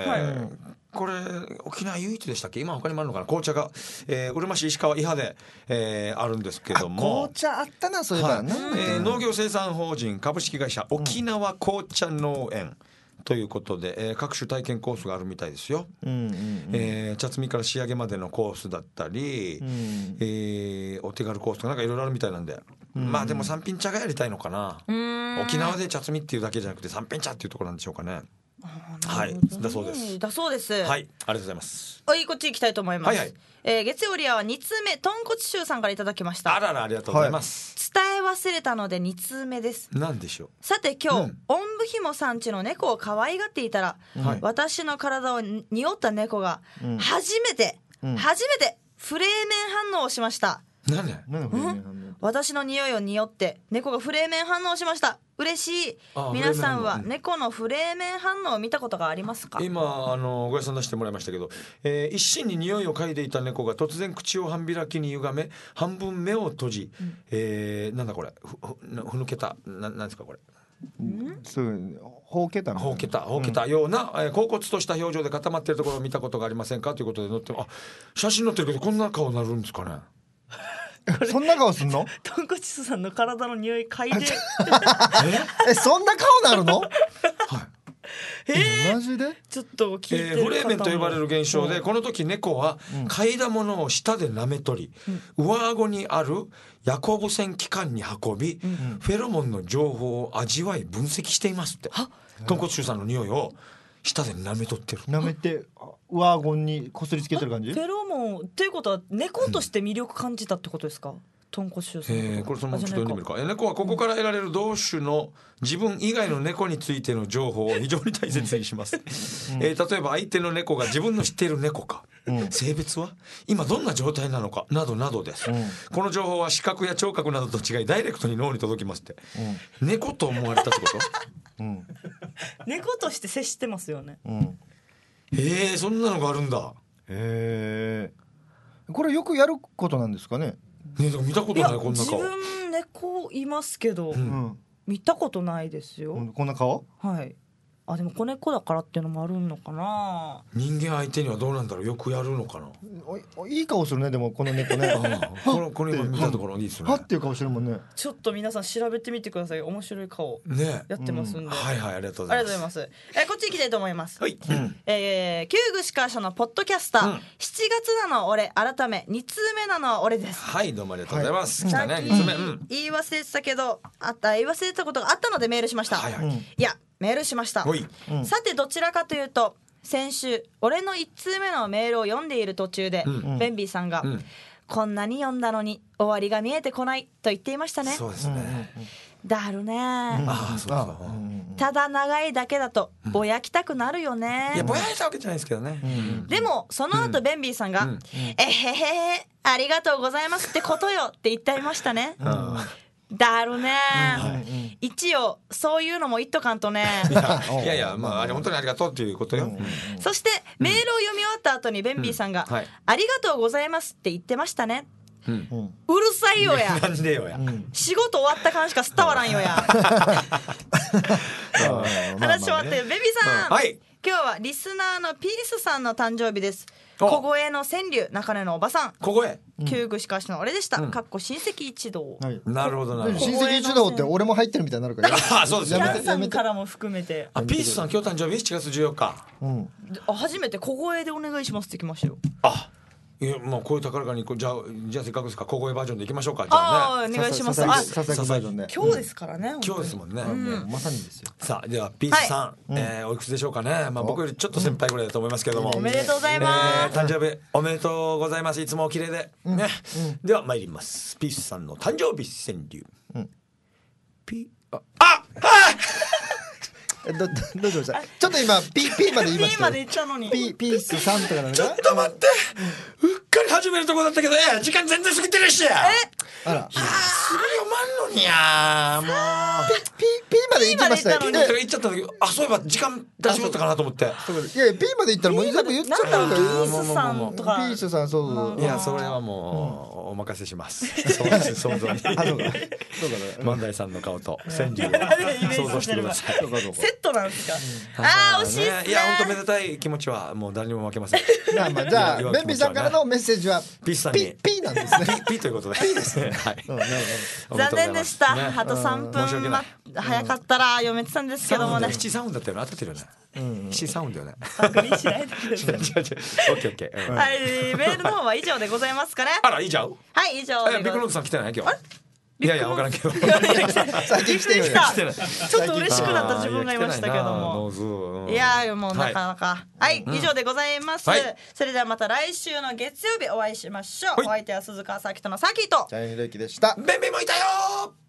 これ沖縄唯一でしたっけ、今他にもあるのかな。紅茶が、うるま市石川伊波で、あるんですけども、 紅茶あったな、そういえば、 農業生産法人株式会社沖縄紅茶農園ということで、各種体験コースがあるみたいですよ。茶摘みから仕上げまでのコースだったり、お手軽コースとかなんかいろいろあるみたいなんで、まあでも三品茶がやりたいのかな。沖縄で茶摘みっていうだけじゃなくて三品茶っていうところなんでしょうかね。はい、だそうです。 だそうです。 はい、ありがとうございます。 こっち行きたいと思います。月曜リアは2通目、豚骨臭さんからいただきました。 あらら、ありがとうございます。 伝え忘れたので2通目です。 何でしょう。 さて今日、おんぶひもさんちの猫を可愛がっていたら、私の体を匂った猫が初めてフレーメン反応をしました。私の匂いを匂って猫がフレーメン反応しました。嬉しい。皆さんは猫のフレーメン反応を見たことがありますか？ 今ごやさん出してもらいましたけど、一心に匂いを嗅いでいた猫が突然口を半開きに歪め半分目を閉じ、なんだこれ、ふぬけた、なんですかこれ、 ほうけたような、恍惚とした表情で固まっているところを見たことがありませんかということで載って、写真載ってるけどこんな顔になるんですかね。 そんな顔すんの？ 豚骨さんの体の匂い嗅いでそんな顔なるの？マジで？ ちょっと聞いてる方も、 フレーメンと呼ばれる現象で、この時猫は嗅いだものを舌で舐め取り、上顎にあるヤコブ腺器官に運び、フェロモンの情報を味わい分析していますって。豚骨臭さんの匂いを舌で舐め取ってる。 舐めて上顎にこすりつけてる感じ？ フェロモンっていうことは猫として魅力感じたってことですか？豚骨臭さん。これそのままちょっと読んでみるか。猫はここから得られる同種の自分以外の猫についての情報を非常に大切にします。例えば相手の猫が自分の知っている猫か、性別は今どんな状態なのかなどなどです。この情報は視覚や聴覚などと違いダイレクトに脳に届きますって。猫と思われたってこと？ 猫として接してますよね。 そんなのがあるんだ。 これよくやることなんですかね。 見たことないこんな顔。 自分猫いますけど、見たことないですよ。 こんな顔？ はい。でも子猫だからっていうのもあるのかな。 人間相手にはどうなんだろう。よくやるのかな。 いい顔するね。でもこの猫ねこれ今見たところいいですね。 はっていう顔してるもんね。 ちょっと皆さん調べてみてください。面白い顔やってますんで、 はいはい、ありがとうございます。 こっち行きたいと思います。 はい。 旧具鹿社のポッドキャスター、7月なの俺改め2通目なの俺です。 はい、どうもありがとうございます。 来たね、2通目。言い忘れてたけど言い忘れてたことがあったのでメールしました。いやメールしました。さてどちらかというと、先週俺の1通目のメールを読んでいる途中で、ベンビーさんが、こんなに読んだのに終わりが見えてこないと言っていましたね。 そうですね。 だるね。ただ長いだけだとぼやきたくなるよね。 いやぼやいたわけじゃないですけどね。 でもその後ベンビーさんが、えへへありがとうございますってことよって言っていましたね。だるね、一応そういうのも言っとかんとね。 いやまああれ本当にありがとうっていうことよ。 そしてメールを読み終わった後にベンビーさんが、ありがとうございますって言ってましたね。うるさいよや。 なんでよや。 仕事終わった感しか伝わらんよや。話し終わってベンビーさん、今日はリスナーのピースさんの誕生日です。小声の川柳中根のおばさん、 小声旧具鹿市の俺でした。かっこ親戚一同。 なるほどなるほど。 親戚一同って俺も入ってるみたいになるから。 そうですよね。 キャンさんからも含めて。 ピースさん今日誕生日7月14日。 初めて小声でお願いしますって来ましたよ。 いやまあ声高らかにじゃあせっかくですから小声バージョンでいきましょうか。じゃあね。お願いします。 ささやきバージョンで。 今日ですからね。 今日ですもんね。 まさにですよ。 さあではピースさん、おいくつでしょうかね。まあ僕よりちょっと先輩ぐらいだと思いますけども。 おめでとうございます。 誕生日おめでとうございます。いつもお綺麗でね。では参ります。ピースさんの誕生日川柳。 どうしました。ちょっと今ピーまで言いました。 ピーまで言ったのに。 ピースさんとかなんか。 ちょっと待って。うっかり始めるとこだったけど時間全然過ぎてるしや。 あら。 すぐ読まんのにや。もう。 ピーまで言ってましたよ。 言っちゃった時、そういえば時間大丈夫だったかなと思って。いやピーまで言ったらもう全部言っちゃったんだよ。 ピースさんとか。 ピースさんそう。 いやそれはもうお任せします。想像に。万代さんの顔と川柳を想像してください。 セットなんですか。惜しいですね。 いや本当めでたい気持ちはもう誰にも負けません。 じゃあベンビーさんからのメッセージはピースさんにピーなんですね。 ピーということで。 ピーですね。 はい、 残念でした。あと3分早かったら読めてたんですけどもね。 七サウンドだったよね、当たってるよね。七サウンドよね。 確認しないでください。 オッケーオッケー。 はい、メールの方は以上でございますかね。 あら、以上。 はい、以上。 ビッグロングさん来てない今日。いやいや、分からんけど。 最近来てるよ。 ちょっと嬉しくなった自分がいましたけども。いや、もうなかなか。はい、以上でございます。それではまた来週の月曜日お会いしましょう。お相手は鈴川咲とのサキと。 チャイニーレイキでした。 ベンベンもいたよ。